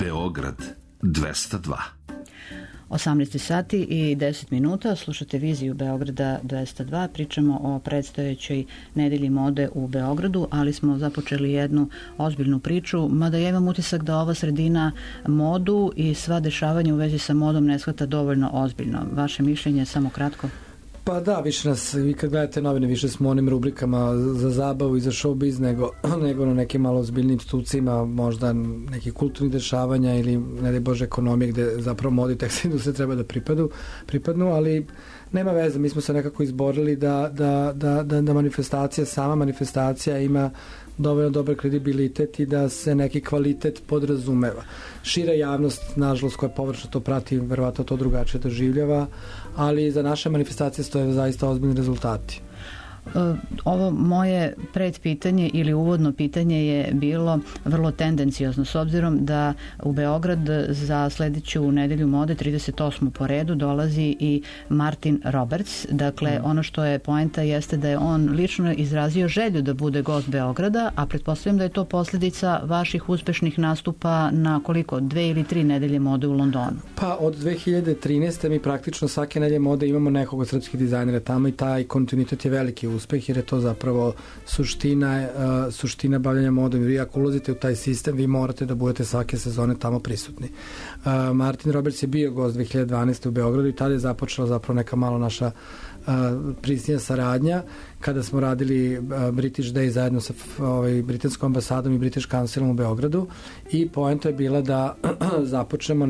Beograd 202. 18 sati i 10 minuta, slušate viziju Beograda 202, pričamo o predstojećoj nedelji mode u Beogradu, ali smo započeli jednu ozbiljnu priču, mada ja imam utisak da ova sredina modu i sva dešavanja u vezi sa modom ne shvata dovoljno ozbiljno. Vaše mišljenje, samo kratko? Pa da, više nas, vi kad gledate novine, više smo onim rubrikama za zabavu i za showbiz nego na nekim malo ozbiljnim institucijama, možda neki kulturni dešavanja ili, ne daj Bože, ekonomije gde zapravo modi tekst industrije treba da pripadnu, ali nema veze, mi smo se nekako izborili da manifestacija, sama manifestacija ima dovoljno dobar kredibilitet i da se neki kvalitet podrazumeva. Šira javnost, nažalost, koja površno to prati, verovatno to drugačije doživljava, ali za naše manifestacije stoje zaista ozbiljni rezultati. Ovo moje predpitanje ili uvodno pitanje je bilo vrlo tendencijozno, s obzirom da u Beograd za sledeću nedelju mode 38. po redu dolazi i Martin Roberts. Dakle, ono što je poenta jeste da je on lično izrazio želju da bude gost Beograda, a pretpostavljam da je to posljedica vaših uspešnih nastupa na koliko? 2 ili 3 nedelje mode u Londonu? Pa od 2013. mi praktično svake nedelje mode imamo nekog od srpskih dizajnera tamo i taj kontinuitet je veliki uspeh, jer je to zapravo suština bavljanja modom. Vi ako ulazite u taj sistem, vi morate da budete svake sezone tamo prisutni. Martin Roberts je bio gost 2012. u Beogradu i tada je započela zapravo neka malo naša prisnija saradnja kada smo radili British Day zajedno sa britanskom ambasadom i British Councilom u Beogradu i poenta je bila da započnemo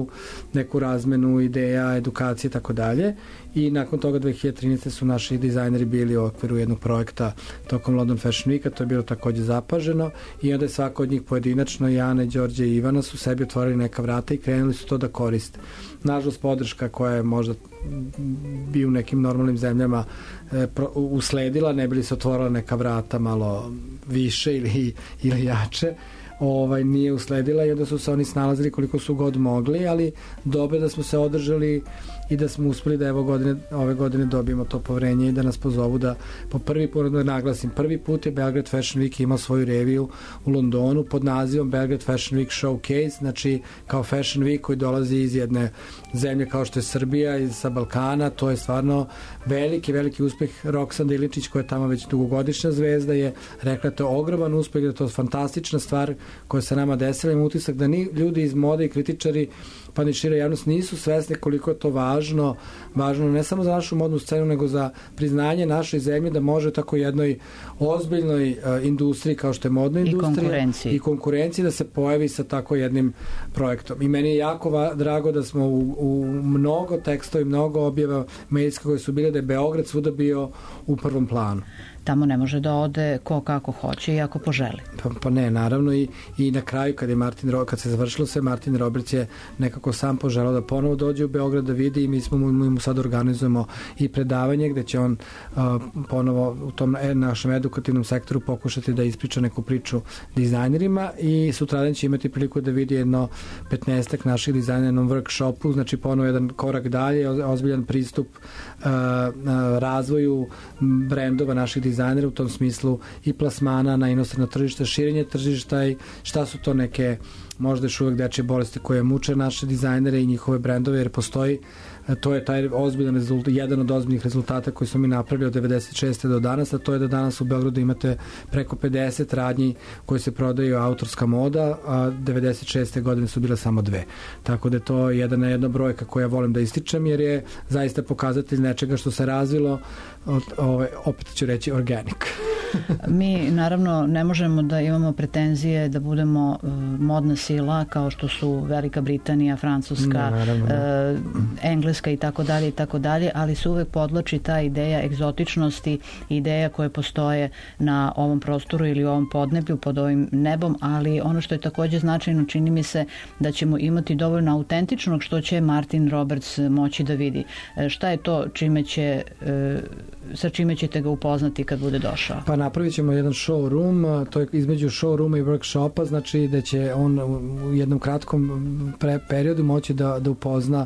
neku razmenu ideja, edukacije i tako dalje i nakon toga 2013. su naši dizajneri bili u okviru jednog projekta tokom London Fashion Weeka, to je bilo takođe zapaženo i onda je svako od njih pojedinačno, Jana, Đorđe i Ivana su sebi otvorili neka vrata i krenuli su to da koriste. Nažalost, podrška koja je možda bi u nekim normalnim zemljama usledila, ne bi li se otvorila neka vrata malo više ili jače, nije usledila i onda su se oni snalazili koliko su god mogli, ali dobro da smo se održali i da smo uspeli da ove godine dobijemo to poverenje i da nas pozovu da po prvi put, da naglasim, prvi put je Belgrade Fashion Week imao svoju reviju u Londonu pod nazivom Belgrade Fashion Week Showcase, znači kao Fashion Week koji dolazi iz jedne zemlje kao što je Srbija, sa Balkana, to je stvarno veliki uspeh. Roksanda Iličić koja je tamo već dugogodišnja zvezda je rekla da to je ogroman uspeh, da je to fantastična stvar koja se nama desila. Ima utisak da ni ljudi iz mode i kritičari pa ni šira javnost nisu svesni koliko je to važno ne samo za našu modnu scenu, nego za priznanje našoj zemlji da može tako jednoj ozbiljnoj industriji kao što je modna industrija i konkurenciji da se pojavi sa tako jednim projektom. I meni je jako drago da smo u mnogo tekstova i mnogo objava medijskih koje su bile da je Beograd svuda bio u prvom planu. Tamo ne može da ode ko kako hoće i ako poželi. Pa ne, naravno i na kraju kad se završilo sve, Martin Roberts je nekako sam poželao da ponovo dođe u Beograd da vidi i mi mu sad organizujemo i predavanje gde će on ponovo u tom našem edukativnom sektoru pokušati da ispriča neku priču dizajnerima i sutradan će imati priliku da vidi jedno 15-ak naših dizajnera na workshopu, znači ponovo jedan korak dalje, ozbiljan pristup razvoju brendova naših dizajnera u tom smislu i plasmana na inostrano tržište, širenje tržišta i šta su to neke možda još uvek dečje bolesti koje muče naše dizajnere i njihove brendove, jer postoji, to je taj ozbiljan rezultat, jedan od ozbiljnih rezultata koji smo mi napravili od 96. do danas, a to je da danas u Beogradu imate preko 50 radnji koje se prodaju autorska moda, a 96. godine su bile samo 2. Tako da je to jedna brojka koju ja volim da ističem, jer je zaista pokazatelj nečega što se razvilo, opet ću reći organic. Mi naravno ne možemo da imamo pretenzije da budemo modna sila kao što su Velika Britanija, Francuska, Engleska i tako dalje, ali se uvek podlači ta ideja egzotičnosti, ideja koje postoje na ovom prostoru ili u ovom podneblju, pod ovim nebom, ali ono što je takođe značajno, čini mi se da ćemo imati dovoljno autentičnog što će Martin Roberts moći da vidi. Šta je to sa čime ćete ga upoznati kad bude došao? Pa napravit ćemo jedan showroom, to je između showrooma i workshopa, znači da će on u jednom kratkom periodu moći da upozna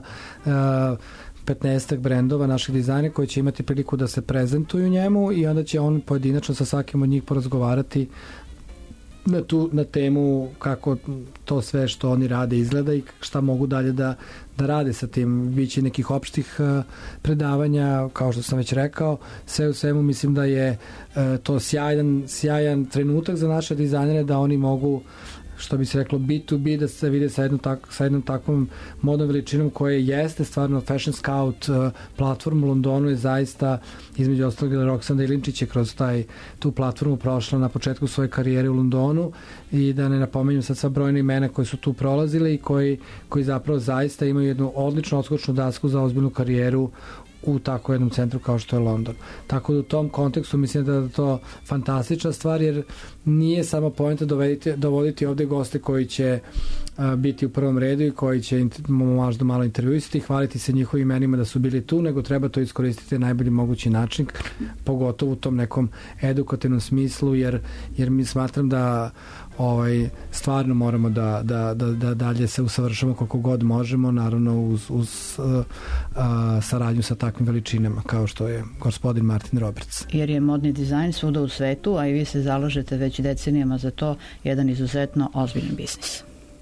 15 brendova naših dizajnera koji će imati priliku da se prezentuju njemu i onda će on pojedinačno sa svakim od njih porazgovarati na temu kako to sve što oni rade izgleda i šta mogu dalje da rade sa tim. Biće nekih opštih predavanja, kao što sam već rekao. Sve u svemu mislim da je to sjajan trenutak za naše dizajnere, da oni mogu, što bi se reklo, B2B, da se vide sa jednom takvom modnom veličinom koja jeste stvarno Fashion Scout platform u Londonu. Je zaista, između ostalog, Roxana Ilinčić je kroz tu platformu prošla na početku svoje karijere u Londonu, i da ne napomenju sad sva brojne imena koji su tu prolazile i koji zapravo zaista imaju jednu odličnu odskočnu dasku za ozbiljnu karijeru u tako jednom centru kao što je London. Tako da u tom kontekstu mislim da je to fantastična stvar, jer nije samo poenta dovoditi ovde goste koji će biti u prvom redu i koji će možda malo intervjuisati i hvaliti se njihovim imenima da su bili tu, nego treba to iskoristiti na najbolji mogući način, pogotovo u tom nekom edukativnom smislu, jer mi smatram da stvarno moramo da dalje se usavršamo koliko god možemo, naravno uz saradnju sa takvim veličinama kao što je gospodin Martin Roberts. Jer je modni dizajn svuda u svetu, a i vi se zalažete već decenijama za to, jedan izuzetno ozbiljan biznis.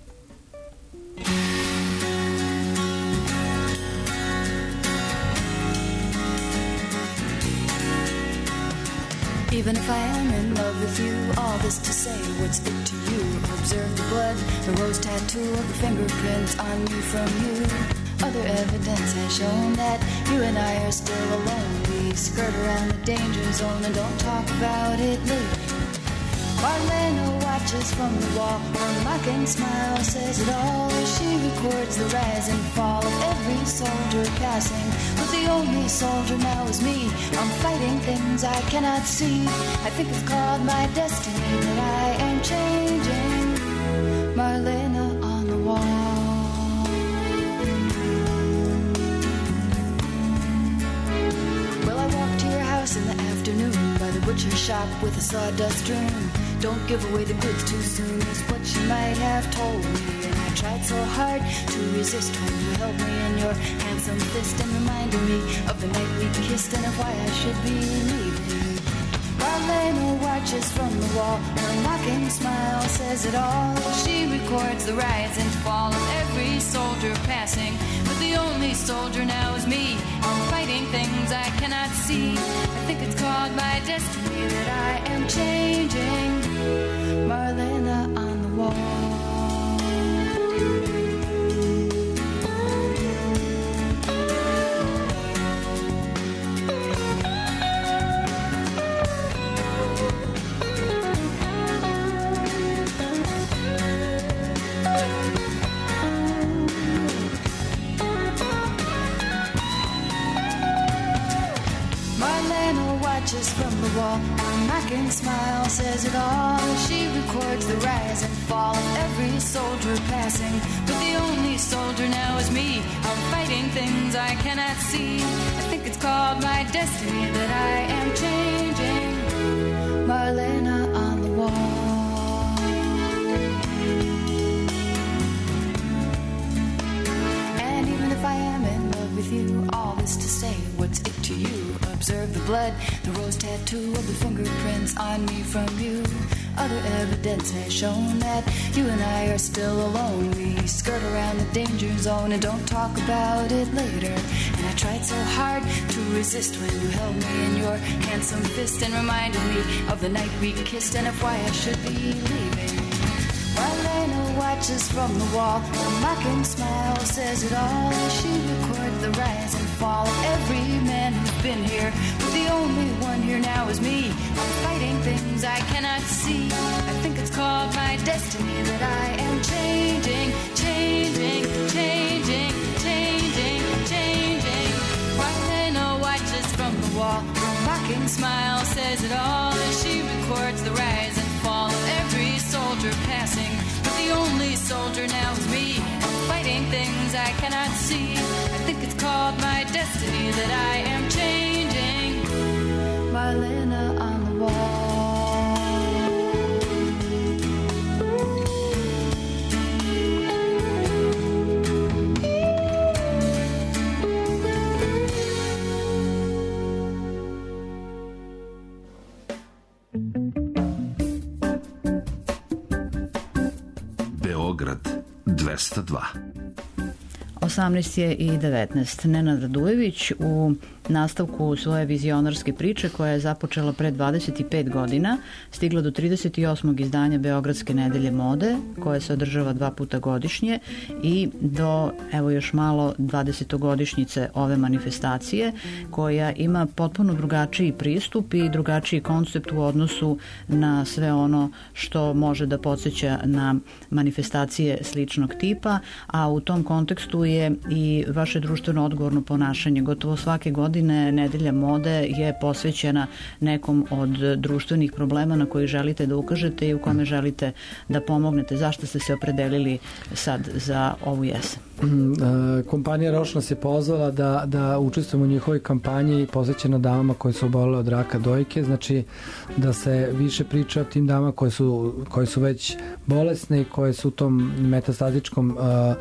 Even if I am in love with you, all this to say, what's it to you? Observe the blood, the rose tattoo of the fingerprints on me from you. Other evidence has shown that you and I are still alone. We skirt around the danger zone and don't talk about it later. Marlena watches from the wall, her mocking smile says it all. She records the rise and fall of every soldier passing, but the only soldier now is me. I'm fighting things I cannot see. I think it's called my destiny that I am changing. Marlena on the wall. Well, I walked to your house in the afternoon by the butcher shop with a sawdust strewn. Don't give away the goods too soon is what you might have told me. And I tried so hard to resist when you held me in your handsome fist and reminded me of the night we kissed and of why I should be leaving. Marlena watches from the wall, her mocking smile says it all. She records the rise and fall of every soldier passing, but the only soldier now is me. I'm fighting things I cannot see. I think it's called my destiny that I am changing. Marlena on the wall. Watches from the wall, her mocking smile says it all. She records the rise and fall of every soldier passing, but the only soldier now is me. I'm fighting things I cannot see. I think it's called my destiny that I am changing. Marlena on the wall. And even if I am in love with you, all this to say, what's it to you? Observe the blood, the rose tattoo of the fingerprints on me from you. Other evidence has shown that you and I are still alone. We skirt around the danger zone and don't talk about it later. And I tried so hard to resist when you held me in your handsome fist and reminded me of the night we kissed and of why I should be leaving. Marlena watches from the wall, her mocking smile says it all. She records the rise and fall of every man who's been here, but the only one here now is me. I'm fighting things I cannot see. I think it's called my destiny that I am changing, changing, changing, changing, changing. Marlena watches from the wall, her mocking smile says it all. As she records the rise and fall of every soldier passing, but the only soldier now is me. I'm fighting things I cannot see. I think it's called my destiny that I am changing. Marlena on the wall. Beograd 202. 18 je i 19. Nenad Radujević u nastavku svoje vizionarske priče koja je započela pre 25 godina stigla do 38. izdanja Beogradske nedelje mode koja se održava 2 puta godišnje i do, evo još malo, 20-godišnjice ove manifestacije koja ima potpuno drugačiji pristup i drugačiji koncept u odnosu na sve ono što može da podsjeća na manifestacije sličnog tipa, a u tom kontekstu je i vaše društveno odgovorno ponašanje. Gotovo svake godine Nedelja mode je posvećena nekom od društvenih problema na koji želite da ukažete i u kome želite da pomognete. Zašto ste se opredelili sad za ovu jesen? Kompanija Roš nas je pozvala da učestvujemo u njihovoj kampanji posvećena damama koje su obolele od raka dojke, znači da se više priča o tim damama koje su već bolesne i koje su u tom metastazičkom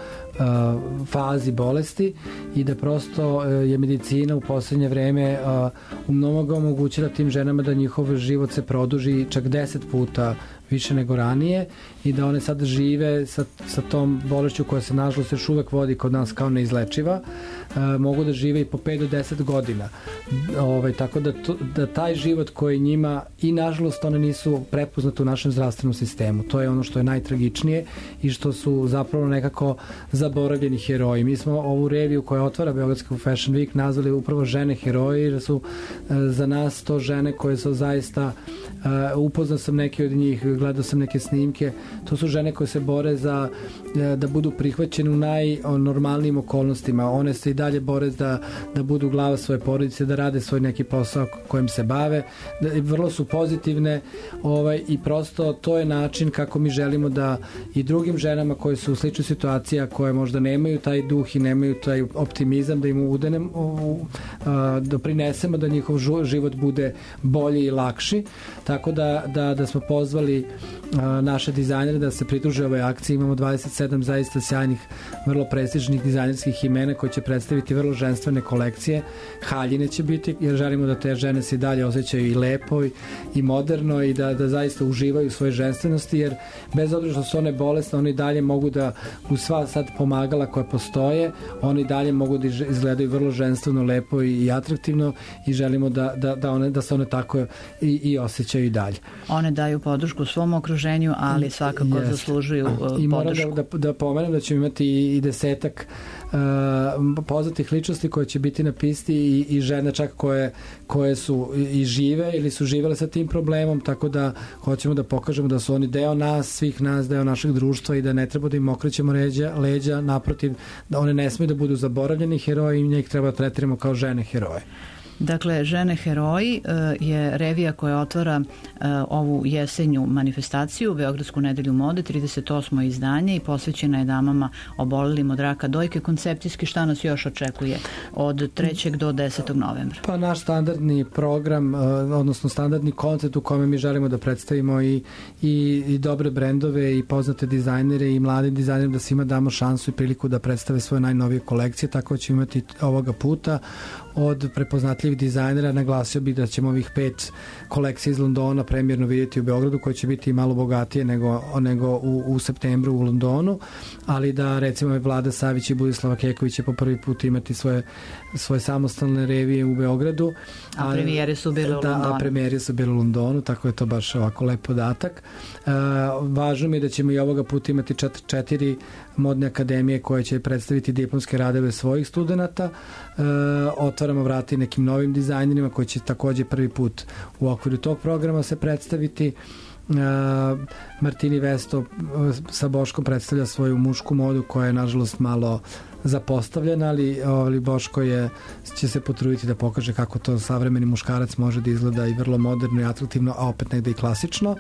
fazi bolesti i da prosto je medicina u poslednje vreme u mnogo omogućila tim ženama da njihov život se produži čak 10 puta više nego ranije i da one sad žive sa tom bolešću koja se nažalost još uvek vodi kod nas kao neizlečiva, mogu da žive i po 5 do 10 godina. Tako da taj život koji njima i nažalost one nisu prepoznate u našem zdravstvenom sistemu. To je ono što je najtragičnije i što su zapravo nekako zaboravljeni heroji. Mi smo ovu reviju koja otvara Beogradski Fashion Week nazvali upravo žene heroji, jer su za nas to žene koje su zaista, upoznao sam neke od njih, gledao sam neke snimke, to su žene koje se bore da budu prihvaćene u najnormalnijim okolnostima. One se i dalje bore da budu glava svoje porodice, da rade svoj neki posao kojim se bave, vrlo su pozitivne i prosto to je način kako mi želimo da i drugim ženama koje su u sličnoj situaciji, a koje možda nemaju taj duh i nemaju taj optimizam, da im doprinesemo da njihov život bude bolji i lakši. Tako da smo pozvali naše dizajnere da se pridruže ovoj akciji. Imamo 27 zaista sjajnih, vrlo prestižnih dizajnerskih imena koji će predstaviti vrlo ženstvene kolekcije. Haljine će biti, jer želimo da te žene se i dalje osjećaju i lepo i moderno i da zaista uživaju u svojoj ženstvenosti, jer bez obzira što su one bolesne, one i dalje mogu da u sva sad pomagala koja postoje, one i dalje mogu da izgledaju vrlo ženstveno, lepo i atraktivno i želimo da se one tako i osjećaju i dalje. One daju podršku svom okruženju, ali svakako zaslužuju podršku. I moram da pomenem da ćemo imati i 10-ak poznatih ličnosti koje će biti na pisti i žene čak koje su i žive ili su živele sa tim problemom, tako da hoćemo da pokažemo da su oni deo nas, svih nas, deo našeg društva i da ne treba da im okrećemo leđa, naprotiv, da one ne smiju da budu zaboravljeni heroji i njih treba da tretiramo kao žene heroje. Dakle, Žene heroji je revija koja otvara ovu jesenju manifestaciju, Beogradsku nedelju mode, 38. izdanje i posvećena je damama obolelim od raka dojke. Koncepcijski šta nas još očekuje od 3. do 10. novembra? Pa naš standardni program, odnosno standardni koncept u kome mi želimo da predstavimo i dobre brendove i poznate dizajnere i mlade dizajnere, da svima damo šansu i priliku da predstave svoje najnovije kolekcije, tako ćemo imati ovoga puta od prepoznatljivih dizajnera. Naglasio bih da ćemo ovih 5 kolekcija iz Londona premijerno vidjeti u Beogradu, koje će biti malo bogatije nego u septembru u Londonu, ali da recimo Vlada Savić i Budislava Keković će po prvi put imati svoje samostalne revije u Beogradu. A premijere su bile u Londonu. A premijere su bile u Londonu, tako je to baš ovako lep podatak. Važno mi je da ćemo i ovoga puta imati 4 modne akademije koje će predstaviti diplomske radove svojih studenta. Otvaramo vrata i nekim novim dizajnerima koji će takođe prvi put u okviru tog programa se predstaviti. Martini Vesto sa Boškom predstavlja svoju mušku modu koja je nažalost malo zapostavljena, ali Boško će se potruditi da pokaže kako to savremeni muškarac može da izgleda i vrlo moderno i atraktivno, a opet negde i klasično.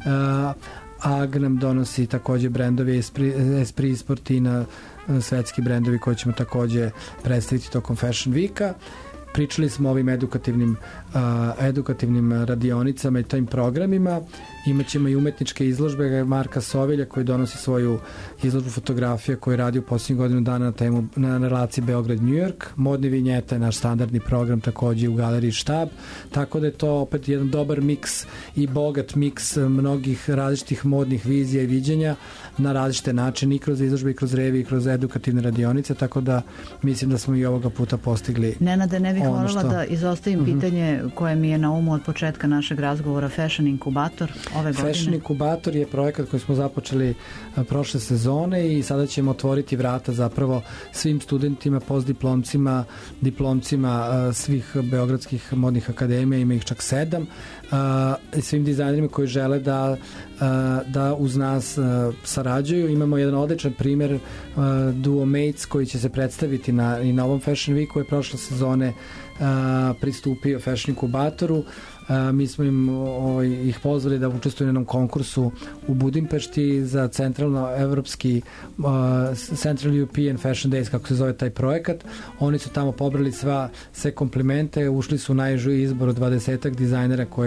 AG nam donosi takođe brendovi Esprit Sportina, svetski brendovi koje ćemo takođe predstaviti tokom Fashion Weeka. pričali smo o ovim edukativnim radionicama i tim programima. Imaćemo i umetničke izložbe Marka Sovilja koji donosi svoju izložbu fotografija koju radi u posljednjih godinu dana na relaciji Beograd-New York. Modni vinjeta je naš standardni program takođe u galeriji Štab, tako da je to opet jedan dobar miks i bogat miks mnogih različitih modnih vizija i viđenja na različite načine i kroz izložbe i kroz revije i kroz edukativne radionice, tako da mislim da smo i ovoga puta postigli. Nenade, ne bih voljela da izostavim pitanje koje mi je na umu od početka našeg razgovora, Fashion Inkubator ove godine. Fashion Inkubator je projekat koji smo započeli prošle sezone i sada ćemo otvoriti vrata zapravo svim studentima, postdiplomcima, diplomcima svih beogradskih modnih akademija, ima ih čak 7, svim dizajnerima koji žele da uz nas sarađuju. Imamo jedan odličan primer Duo Mates koji će se predstaviti i na ovom Fashion Weeku je prošle sezone pristupio Fashion Inkubatoru. Mi smo ih pozvali da učestvuju na jednom konkursu u Budimpešti za centralno-evropski Central European Fashion Days, kako se zove taj projekat. Oni su tamo pobrali sve komplimente, ušli su u najži izbor od 20-ak dizajnera koje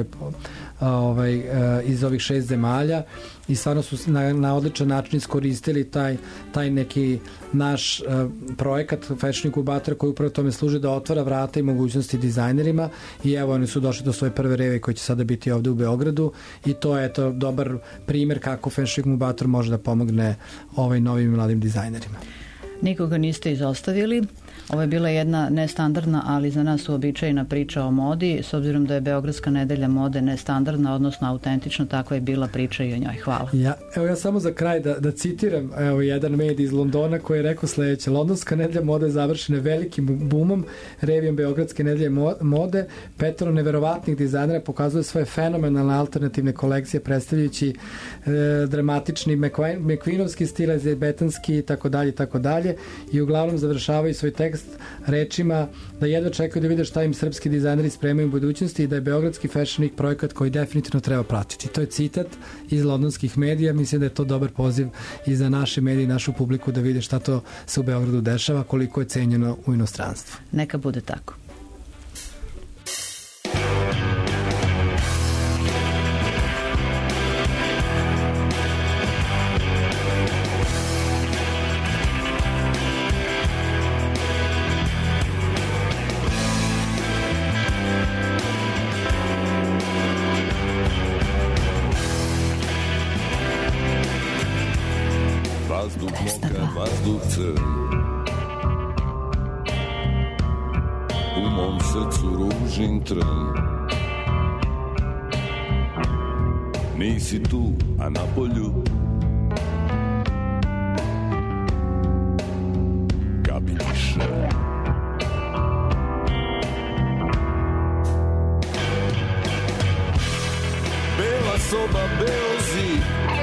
iz ovih 6 zemalja i stvarno su na odličan način iskoristili taj neki naš projekat Fashion Inkubatora koji upravo tome služi da otvara vrata i mogućnosti dizajnerima i evo oni su došli do svoje prve revije koji će sada biti ovde u Beogradu i to je dobar primer kako Fashion Inkubator može da pomogne novim mladim dizajnerima. Nikoga niste izostavili. Ovo je bila jedna nestandardna, ali za nas uobičajena priča o modi, s obzirom da je Beogradska nedelja mode nestandardna, odnosno autentična, takva je bila priča i o njoj. Hvala. Ja samo za kraj da citiram jedan medij iz Londona koji je rekao sledeće: Londonska nedelja mode je završena velikim bumom, revijom Beogradske nedelje mode, 5 neverovatnih dizajnera pokazuje svoje fenomenalne alternativne kolekcije predstavljajući dramatični McQueenovski stil, ezebetanski i tako dalje i uglavnom završavaju svoj tekst rečima da jedva čekaju da vide šta im srpski dizajneri spremaju u budućnosti i da je Beogradski Fashion Week projekat koji definitivno treba pratiti. To je citat iz londonskih medija, mislim da je to dobar poziv i za naše medije i našu publiku da vide šta to se u Beogradu dešava, koliko je cenjeno u inostranstvu. Neka bude tako. Vazduh crn, u mom srcu ružin trn. Nisi tu, a na polju kapi kiše. Bela soba, beo zid,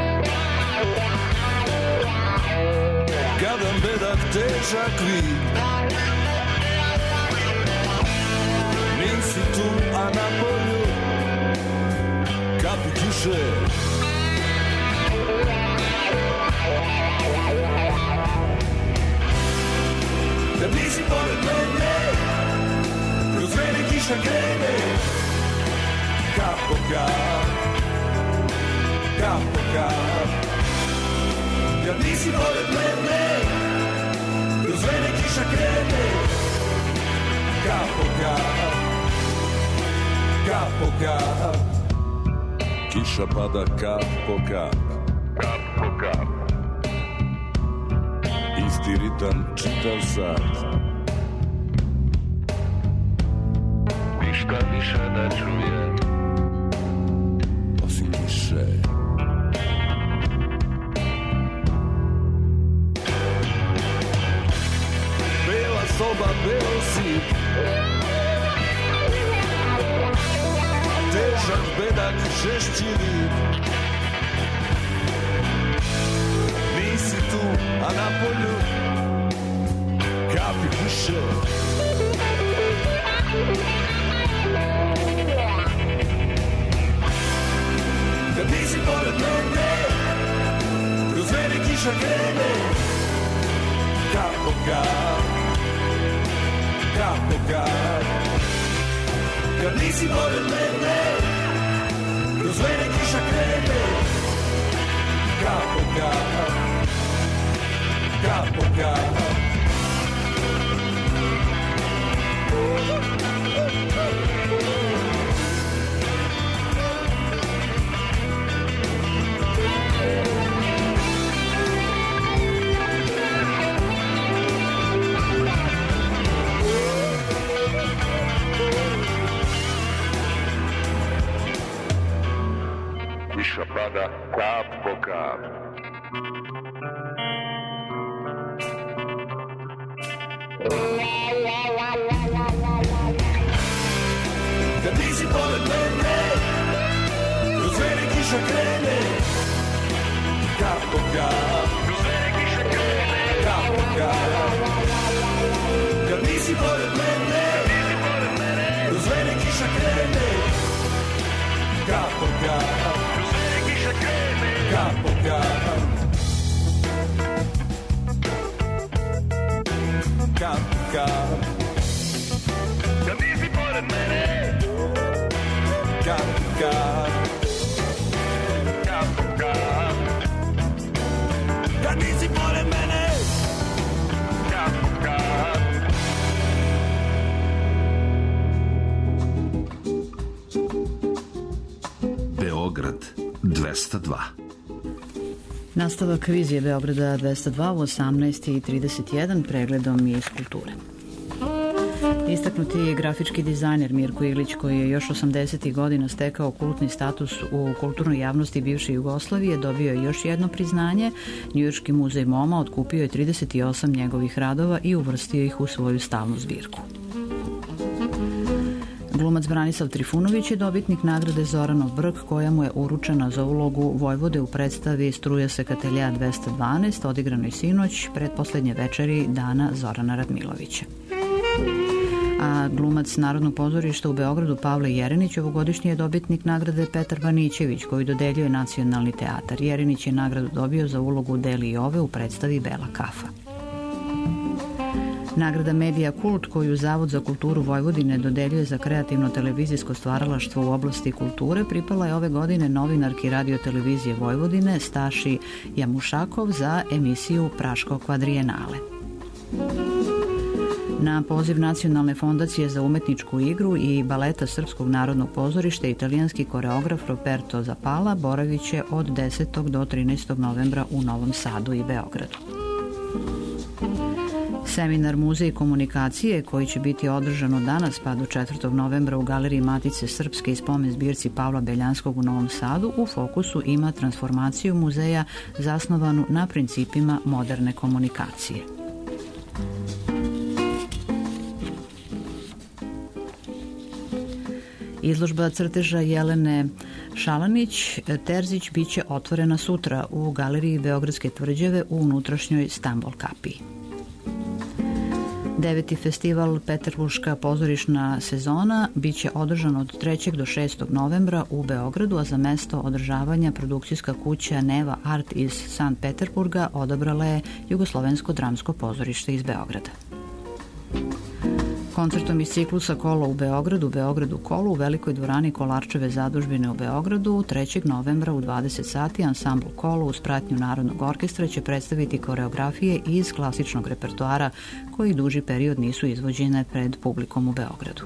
gadan bedak težak vid. Nisi tu, a na polju kapi kiše. Kad nisi pored mene, kroz vene kiša krene. Kap po kap, kap po kap. Kad nisi pored mene, kroz vene kiša krene. Kap po kap, kap po kap. Kiša pada kap po kap, kap po kap. Isti ritam čitav sat. Ništa više ne čujem osim kiše. Soba, beo zid, težak bedak, žešći vid. Nisi tu, a na polju kapi kiše. Kad nisi pored mene, kroz vene kiša krene. Kap po kap, kap po kap. kad nisi pored mene, kroz mene kiša krene, kap po kap, kap po kap. Kiša pada kap po kap. Kad nisi pored mene, kroz mene kiša krene, kap po kap, kroz mene kiša krene, kap po kap. Kad nisi pored mene, kroz mene kiša krene, kap po kap, kroz mene kiša krene, kap po kap. Kap po kap. Kad nisi pored mene, kap po kap, kap po kap. Kad nisi pored mene, kap po kap. Beograd 202. Nastavak vizije Beograda 202 u 18:31 pregledom iz kulture. Istaknuti je grafički dizajner Mirko Ilić, koji je još 80. godina stekao kultni status u kulturnoj javnosti bivše Jugoslavije, dobio je još jedno priznanje. Njujorški muzej MoMA otkupio je 38 njegovih radova i uvrstio ih u svoju stalnu zbirku. Glumac Branislav Trifunović je dobitnik nagrade Zoranov brk, koja mu je uručena za ulogu Vojvode u predstavi Struja se Katelja 212, odigranoj sinoć pretposlednje večeri dana Zorana Radmilovića. A glumac Narodnog pozorišta u Beogradu Pavle Jerenić ovogodišnji je dobitnik nagrade Petar Vanićević, koju dodeljuje Nacionalni teatar. Jerenić je nagradu dobio za ulogu Deli Jove u predstavi Bela kafa. Nagrada Medija Kult, koju Zavod za kulturu Vojvodine dodeljuje za kreativno televizijsko stvaralaštvo u oblasti kulture, pripala je ove godine novinarki Radio televizije Vojvodine Staši Jamušakov za emisiju Praško kvadrijenale. Na poziv Nacionalne fondacije za umetničku igru i baleta Srpskog narodnog pozorišta, italijanski koreograf Roberto Zapala boravit će od 10. do 13. novembra u Novom Sadu i Beogradu. Seminar Muzej komunikacije, koji će biti održan od danas pa do 4. novembra u Galeriji Matice Srpske i spomen zbirci Pavla Beljanskog u Novom Sadu, u fokusu ima transformaciju muzeja zasnovanu na principima moderne komunikacije. Izložba crteža Jelene Šalanić Terzić biće otvorena sutra u Galeriji Beogradske tvrđave u unutrašnjoj Stambol kapiji. 9. festival Peterburška pozorišna sezona biće održan od 3. do 6. novembra u Beogradu, a za mesto održavanja produkcijska kuća Neva Art iz Sankt Peterburga odabrala je Jugoslovensko dramsko pozorište iz Beograda. Koncertom iz ciklusa Kolo u Beogradu Kolo u Velikoj dvorani Kolarčeve zadužbine u Beogradu 3. novembra u 20 sati ansambl Kolo uz pratnju Narodnog orkestra će predstaviti koreografije iz klasičnog repertoara koji duži period nisu izvođene pred publikom u Beogradu.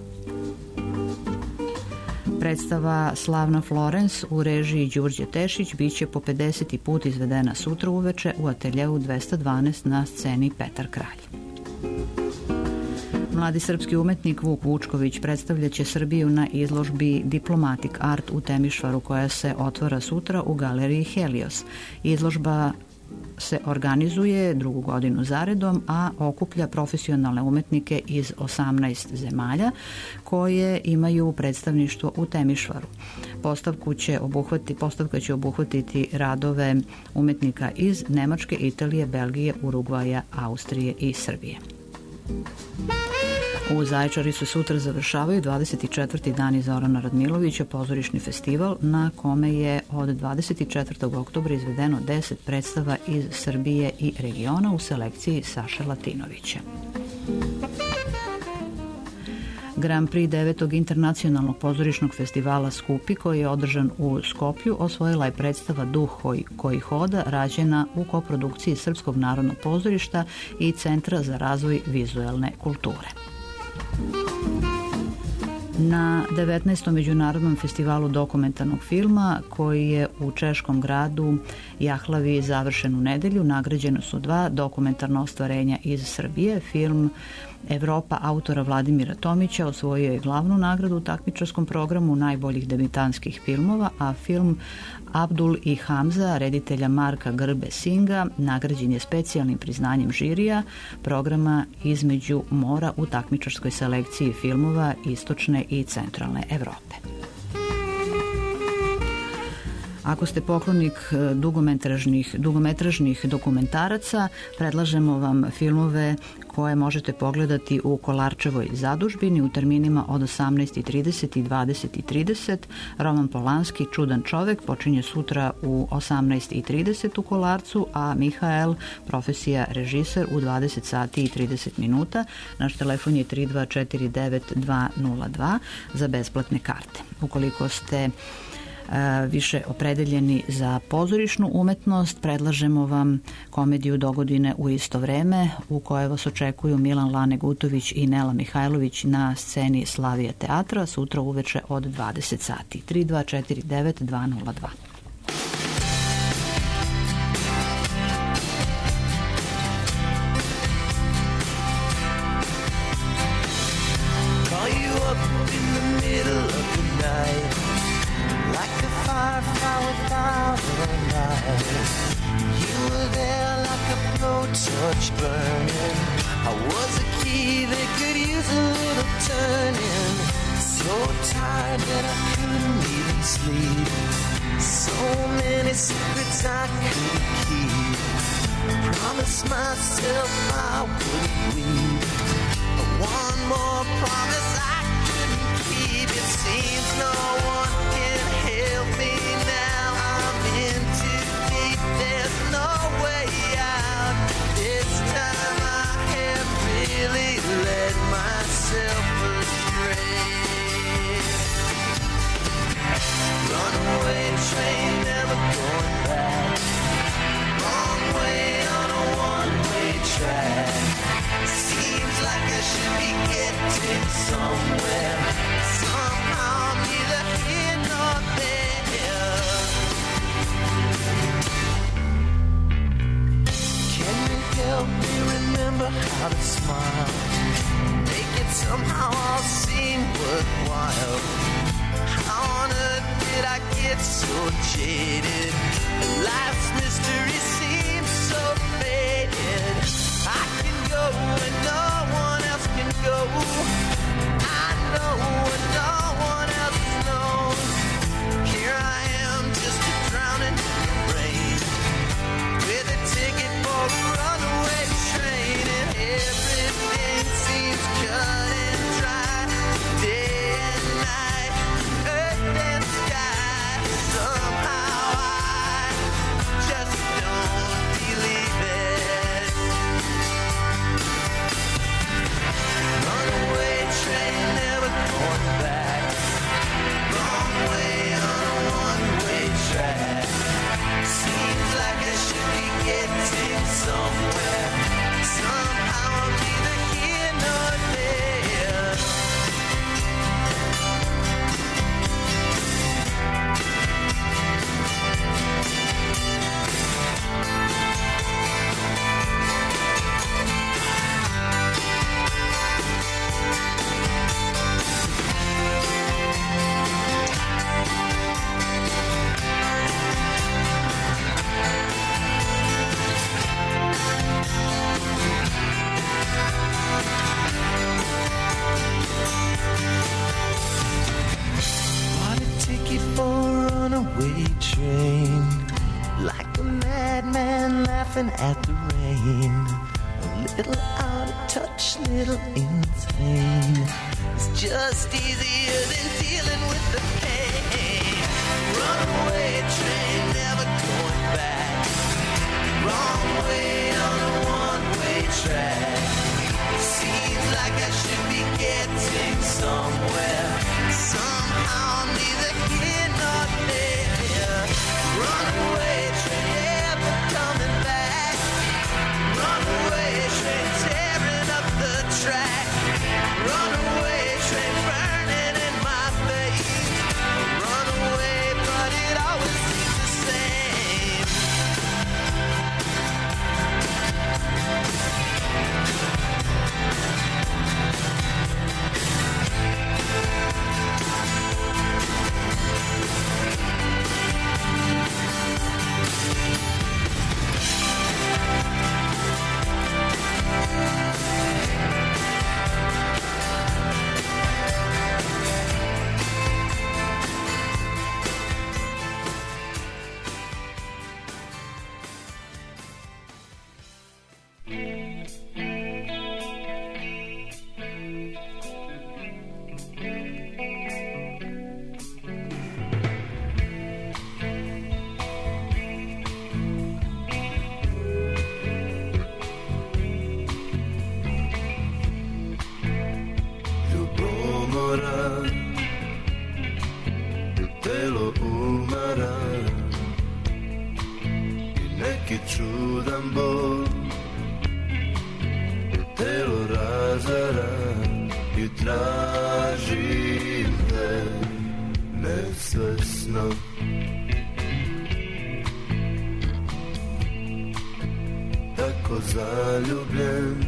Predstava Slavna Florens u režiji Đurđe Tešić biće po 50. put izvedena sutra uveče u ateljeu 212 na sceni Petar Kralj. Mladi srpski umetnik Vuk Vučković predstavljaće Srbiju na izložbi Diplomatic Art u Temišvaru, koja se otvara sutra u galeriji Helios. Izložba se organizuje drugu godinu zaredom, a okuplja profesionalne umetnike iz 18 zemalja koje imaju predstavništvo u Temišvaru. Postavka će obuhvatiti radove umetnika iz Nemačke, Italije, Belgije, Urugvaja, Austrije i Srbije. U Zaječari se sutra završavaju 24. dani Zorana Radmilovića, pozorišni festival na kome je od 24. oktobra izvedeno 10 predstava iz Srbije i regiona u selekciji Saše Latinovića. Grand Prix 9. internacionalnog pozorišnog festivala Skupi, koji je održan u Skoplju, osvojila je predstava Duh koji hoda, rađena u koprodukciji Srpskog narodnog pozorišta i Centra za razvoj vizuelne kulture. Na 19. međunarodnom festivalu dokumentarnog filma, koji je u češkom gradu Jahlavi završen u nedelju, nagrađeno su 2 dokumentarna ostvarenja iz Srbije. Film Evropa autora Vladimira Tomića osvojio je glavnu nagradu u takmičarskom programu najboljih debitanskih filmova, a film Abdul i Hamza reditelja Marka Grbe Singa nagrađen je specijalnim priznanjem žirija programa Između mora u takmičarskoj selekciji filmova istočne i centralne Evrope. Ako ste poklonik dugometražnih dokumentaraca, predlažemo vam filmove koje možete pogledati u Kolarčevoj zadužbini u terminima od 18:30 i 20:30. Roman Polanski, Čudan čovek, počinje sutra u 18:30 u Kolarcu, a Mihael, profesija režiser, u 20 sati i 30 minuta. Naš telefon je 3249202 za besplatne karte. Ukoliko ste više opredeljeni za pozorišnu umetnost, predlažemo vam komediju Dogodine u isto vreme, u kojoj vas očekuju Milan Lane Gutović i Nela Mihajlović na sceni Slavija teatra sutra uveče od 20 sati. 3249202. Torch burning, I was a key that could use a little turning. So tired that I couldn't even sleep. So many secrets I couldn't keep. Promised myself I wouldn't leave. One more promise I couldn't keep. It seems no one can help me now. I'm in too deep. There's no way out. This time I have really led myself astray. Runaway train, never going back. Wrong way on a one-way track. Seems like I should be getting somewhere. Somehow I'm neither here nor there. Can you help me remember how to smile? Make it somehow all seem worthwhile. How on earth did I get so jaded? Life's mystery seems so faded. I can go and no one else can go. I know and no one else knows. Here I am, just a drowning in the rain, with a ticket for a runaway train, and everything seems cut and dry. Day and night, earth and sky. Somehow I just don't believe it. Runaway train, never going back. Wrong way on a one-way track. Seems like I should be getting somewhere. Somehow I'm neither here nor there. Bought a ticket for a runaway train, like a madman laughing at the rain. A little out of touch, little insane. It's just easier than dealing with the pain. Runaway train, never going back. Wrong way on a one-way track. Seems like I should be getting some. telo umara i neki čudan bol telo razara i tražim te nesvesno. Tako zaljubljen,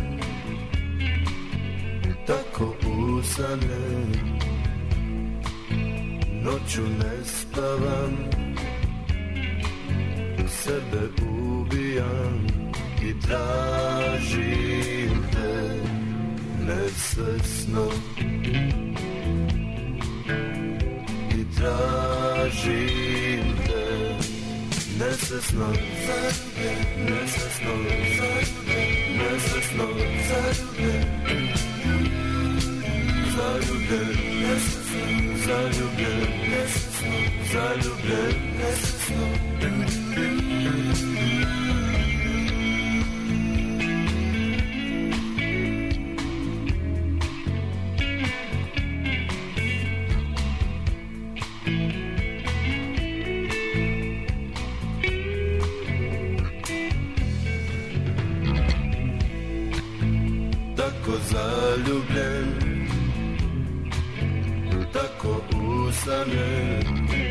tako usamljen, noću ne spavam, sebe ubijam i tražim te nesvesno. I tražim te nesvesno, nesvesno, nesvesno, zaljubljen, zaljubljen, zaljubljen, zaljubljen, nesvesno. Zaljubljen, tako usamljen,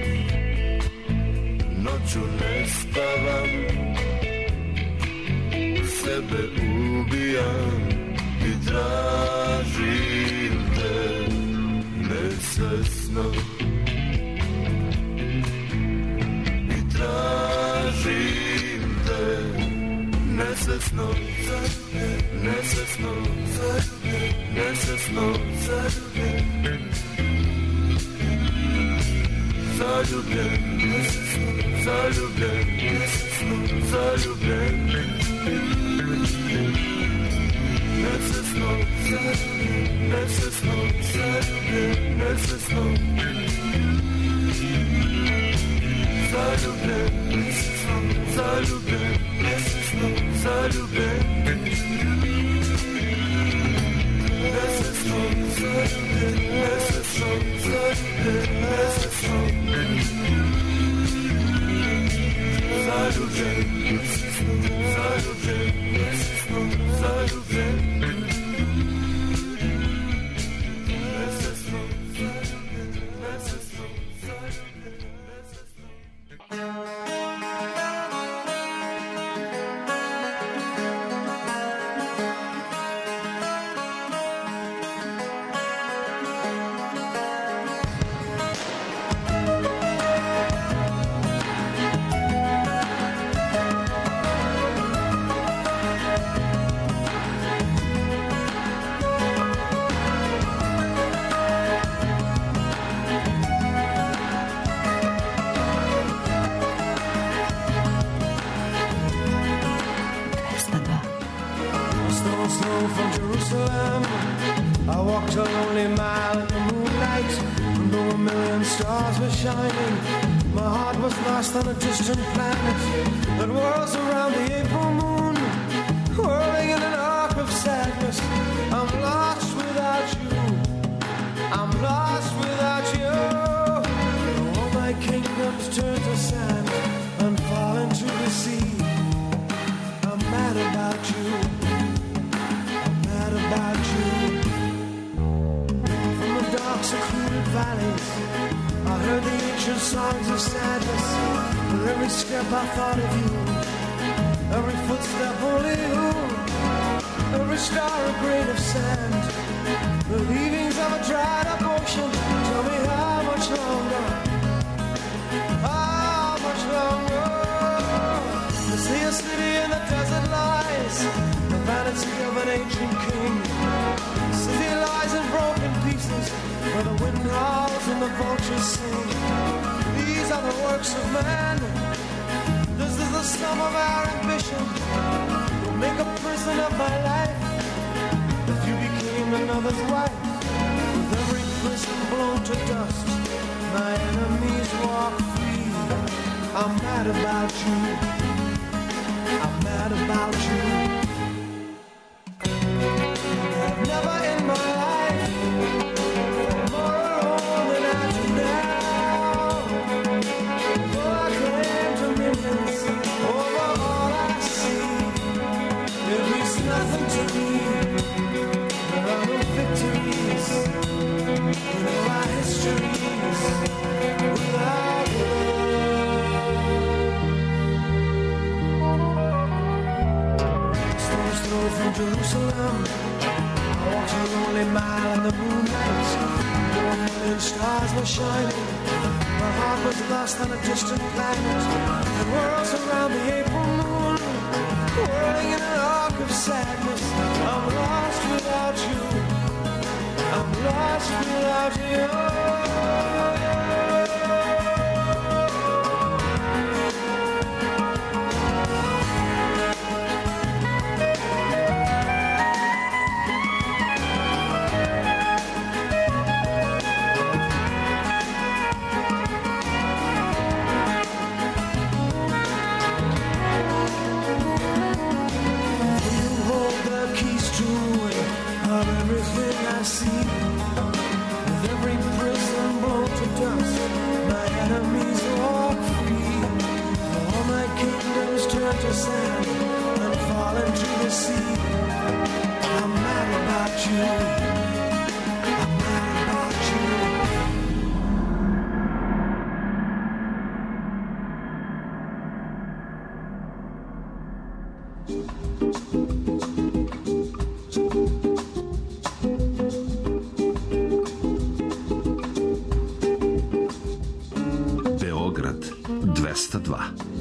noću ne spavam, sebe ubijam i tražim te nesvesno. I tražim te nesvesno, nesvesno, nesvesno, zaljubljen, zaljubljen, zaljubljen, zaljubljen, nesvesno, nesvesno, zaljubljen, nesvesno, zaljubljen, zaljubljen, nesvesno, zaljubljen. Nesvesno, zaljubljen, nesvesno, zaljubljen, nesvesno, zaljubljen, nesvesno, zaljubljen, nesvesno, zaljubljen, nesvesno, zaljubljen, nesvesno, zaljubljen, shining. My heart was lost on a distant planet that whirls around the April moon, whirling in an arc of sadness. I'm lost without you, I'm lost without you. All my kingdoms turn to sand and fall into the sea. I'm mad about you, I'm mad about you. From the dark secluded valleys I heard the ancient songs of sadness. With every step I thought of you, every footstep only you, every star a grain of sand, the leavings of a dried up ocean. Tell me how much longer, how much longer? To see a city in the desert lies, the vanity of an ancient king. The city lies in broken pieces, where the wind howls and the vultures sing. These are the works of man. This is the sum of our ambition. You'll make a prison of my life if you became another's wife. With every prison blown to dust, my enemies walk free. I'm mad about you, I'm mad about you. I've never in my life more alone than I do now. Jerusalem. I walked a lonely mile in the moonlight. And stars were shining. My heart was lost on a distant planet. The world's around the April moon, whirling in an arc of sadness. I'm lost without you. I'm lost without you. I see, with every prison blown to dust, my enemies walk free. All my kingdoms turn to sand and fall into the sea. I'm mad about you. I'm mad about you. Beograd 202.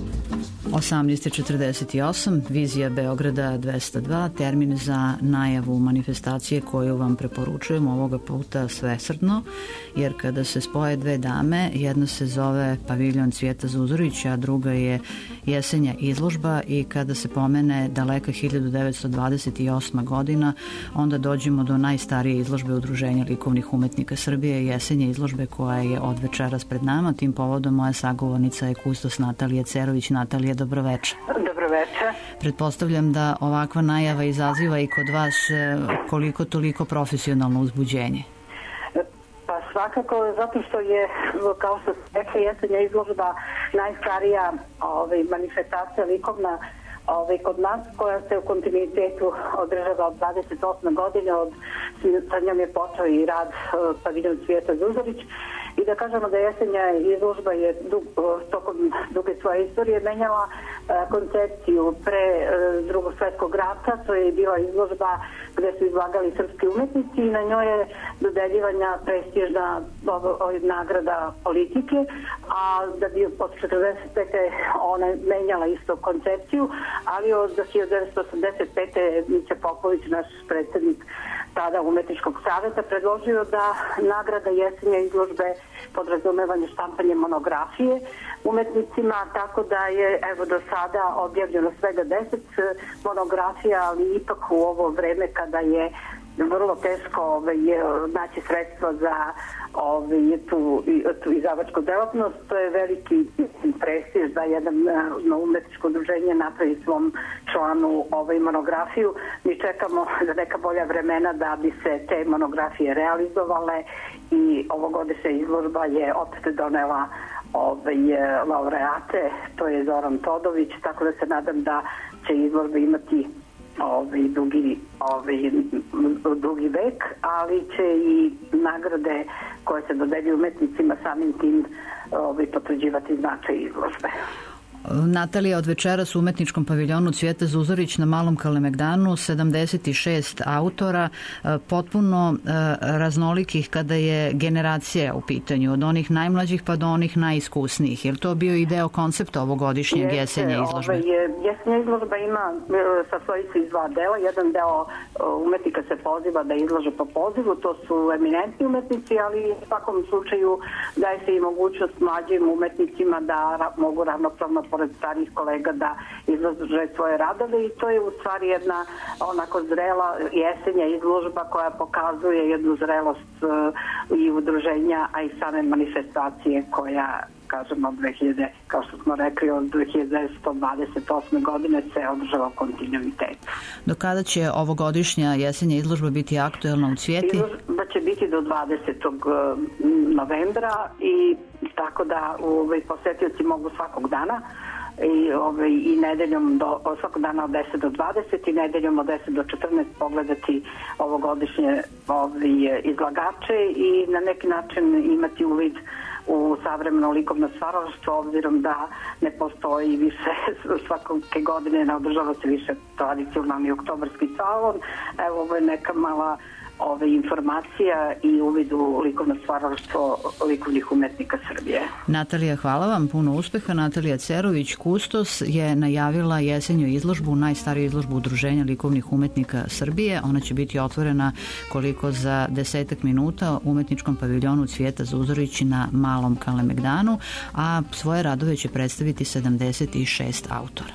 18.48, vizija Beograda 202, termin za najavu manifestacije koju vam preporučujem ovoga puta svesrdno, jer kada se spoje dve dame, jedna se zove Paviljon Cvijeta Zuzorić, a druga je jesenja izložba, i kada se pomene daleka 1928. godina, onda dođemo do najstarije izložbe Udruženja likovnih umetnika Srbije, jesenja izložbe koja je od večeras pred nama. Tim povodom moja sagovornica je kustos Natalija Cerović. Natalija, dobroveče. Dobroveče. Pretpostavljam da ovakva najava izaziva i kod vas koliko toliko profesionalno uzbuđenje. Pa svakako, zato što je, kao što se rekla, jesenja izložba najstarija manifestacija likovna kod nas, koja se u kontinuitetu održava od 28. godine, sa njom je počeo i rad Paviljon Cvijeta Zuzorić. I da kažemo da jesenja izložba je tokom duge svoje istorije menjala koncepciju. Pre Drugog svetskog rata to je bila izložba gde su izlagali srpski umetnici i na njoj je dodeljivanja prestižna nagrada politike, a da bi od 45. ona menjala isto koncepciju, ali od 1985. Mića Popović, naš predsjednik tada Umetničkog saveta, predložio da nagrada jesenja izložbe podrazumevanje štampanje monografije umetnicima, tako da je evo do sada objavljeno svega 10 monografija, ali ipak u ovo vreme kada je vrlo teško naći sredstva za tu izdavačku delatnost, to je veliki prestiž da jedno umetničko udruženje napravi svom članu monografiju. Mi čekamo za neka bolja vremena da bi se te monografije realizovale i ovogodišnja izložba je opet donela laureate, to je Zoran Todović, tako da se nadam da će izložba imati dugi vek, ali će i nagrade koje se dodeljuju umetnicima samim tim potvrđivati značaj izložbe. Natalija, od večeras u umetničkom paviljonu Cvijeta Zuzorić na Malom Kalemegdanu 76 autora, potpuno raznolikih kada je generacija u pitanju, od onih najmlađih pa do onih najiskusnijih. Je li to bio i deo koncepta ovogodišnjeg jesenja izložbe? Jesenja izložba ima, sastoji se iz dva dela. Jedan deo umetnika se poziva da izlože po pozivu, to su eminentni umetnici, ali u svakom slučaju daje se i mogućnost mlađim umetnicima da mogu ravnopravno pored starih kolega da izlože svoje radove, i to je u stvari jedna onako zrela jesenja izložba koja pokazuje jednu zrelost i udruženja, a i same manifestacije koja, kažemo, kao što smo rekli, od 1928. godine se održava u kontinuitetu. Do kada će ovogodišnja jesenja izložba biti aktuelna u Cvijeti? Izložba će biti do 20. novembra i tako da posetioci mogu svakog dana i nedeljom svakog dana od 10 do 20 i nedeljom od 10 do 14 pogledati ovogodišnje izlagače i na neki način imati uvid u savremeno likovno stvaralaštvo, obzirom da ne postoji više svake godine, ne održava se više tradicionalni oktobarski salon. Evo, ovo je neka mala informacija i uvid u likovno stvaralaštvo likovnih umetnika Srbije. Natalija, hvala vam, puno uspeha. Natalija Cerović, kustos, je najavila jesenju izložbu, najstariju izložbu Udruženja likovnih umetnika Srbije. Ona će biti otvorena koliko za 10 minuta u umetničkom paviljonu Cvijeta Zuzorić na Malom Kalemegdanu, a svoje radove će predstaviti 76 autora.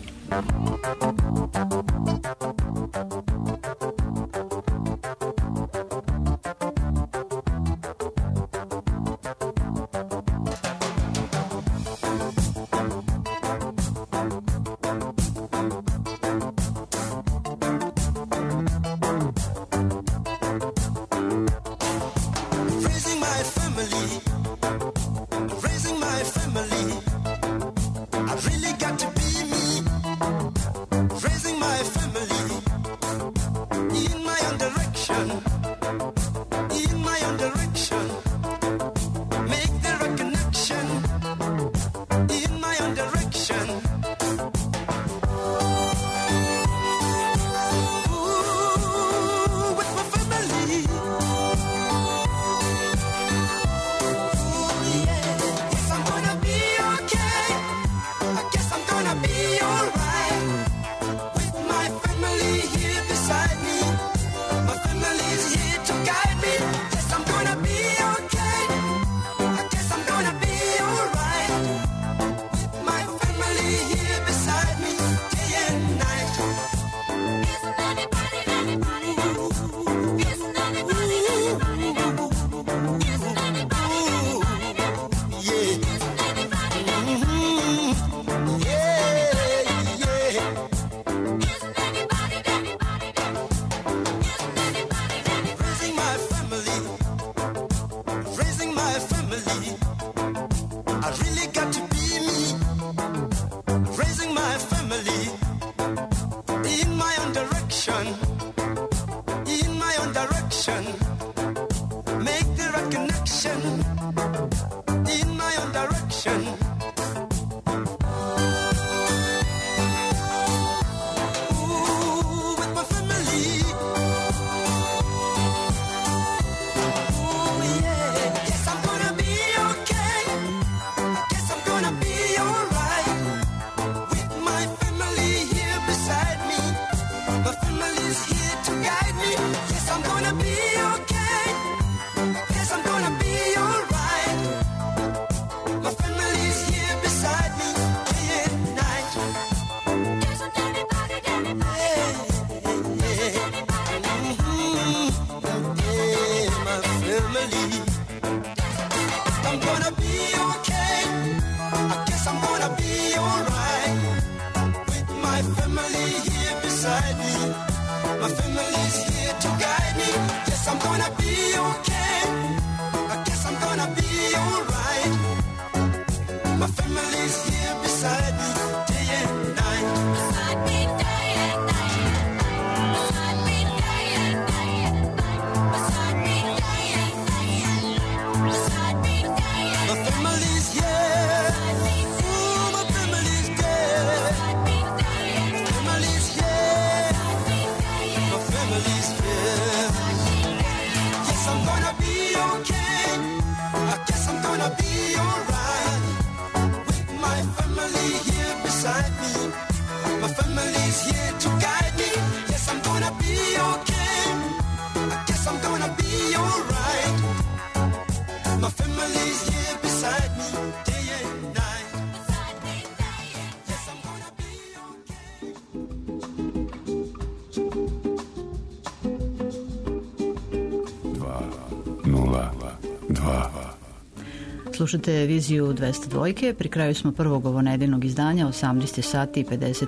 Slušate viziju 202. Pri kraju smo prvog ovonedeljnog izdanja, 18 sati i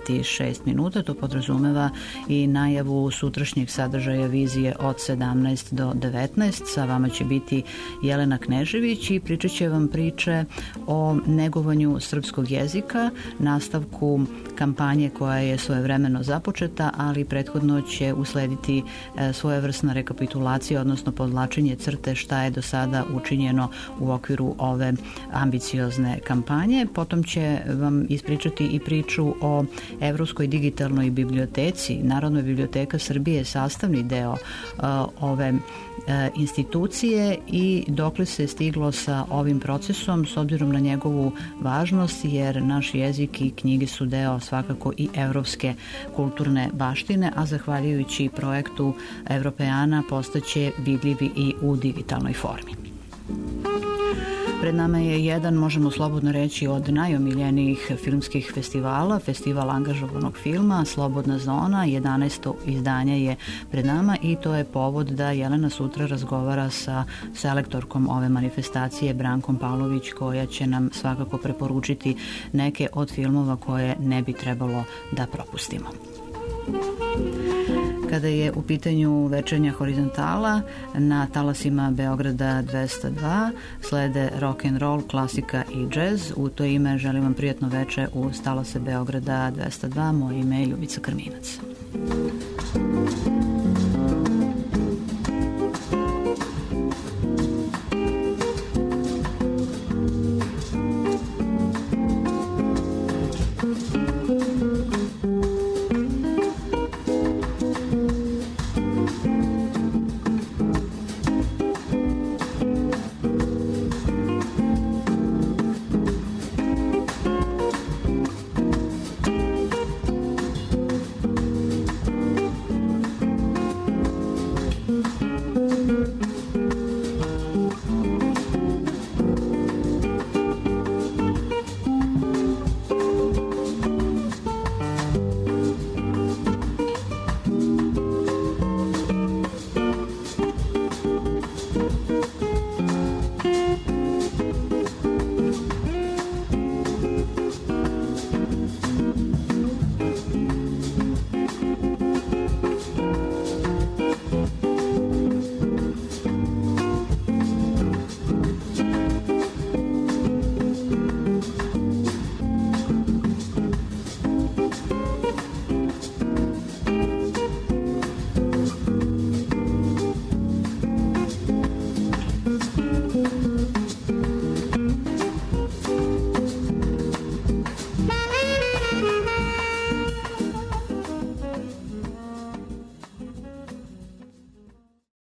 56 minuta. To podrazumeva i najavu sutrašnjeg sadržaja vizije od 17 do 19. Sa vama će biti Jelena Knežević i pričat će vam priče o negovanju srpskog jezika, nastavku kampanje koja je svojevremeno započeta, ali prethodno će uslediti svojevrsna rekapitulacija, odnosno podvlačenje crte šta je do sada učinjeno u okviru ove ove ambiciozne kampanje. Potom će vam ispričati i priču o Evropskoj digitalnoj biblioteci. Narodna biblioteka Srbije je sastavni deo ove institucije i dokle se stiglo sa ovim procesom s obzirom na njegovu važnost, jer naš jezik i knjige su deo svakako i evropske kulturne baštine, a zahvaljujući projektu Evropejana postaće vidljivi i u digitalnoj formi. Pred nama je jedan, možemo slobodno reći, od najomiljenijih filmskih festivala, festival angažovanog filma, Slobodna zona, 11. izdanje je pred nama i to je povod da Jelena sutra razgovara sa selektorkom ove manifestacije, Brankom Pavlović, koja će nam svakako preporučiti neke od filmova koje ne bi trebalo da propustimo. Kada je u pitanju večernja horizontala, na talasima Beograda 202 slede rock and roll, klasika i džez. U to ime želim vam prijatno veče uz talase Beograda 202. Moje ime je Ljubica Krminac.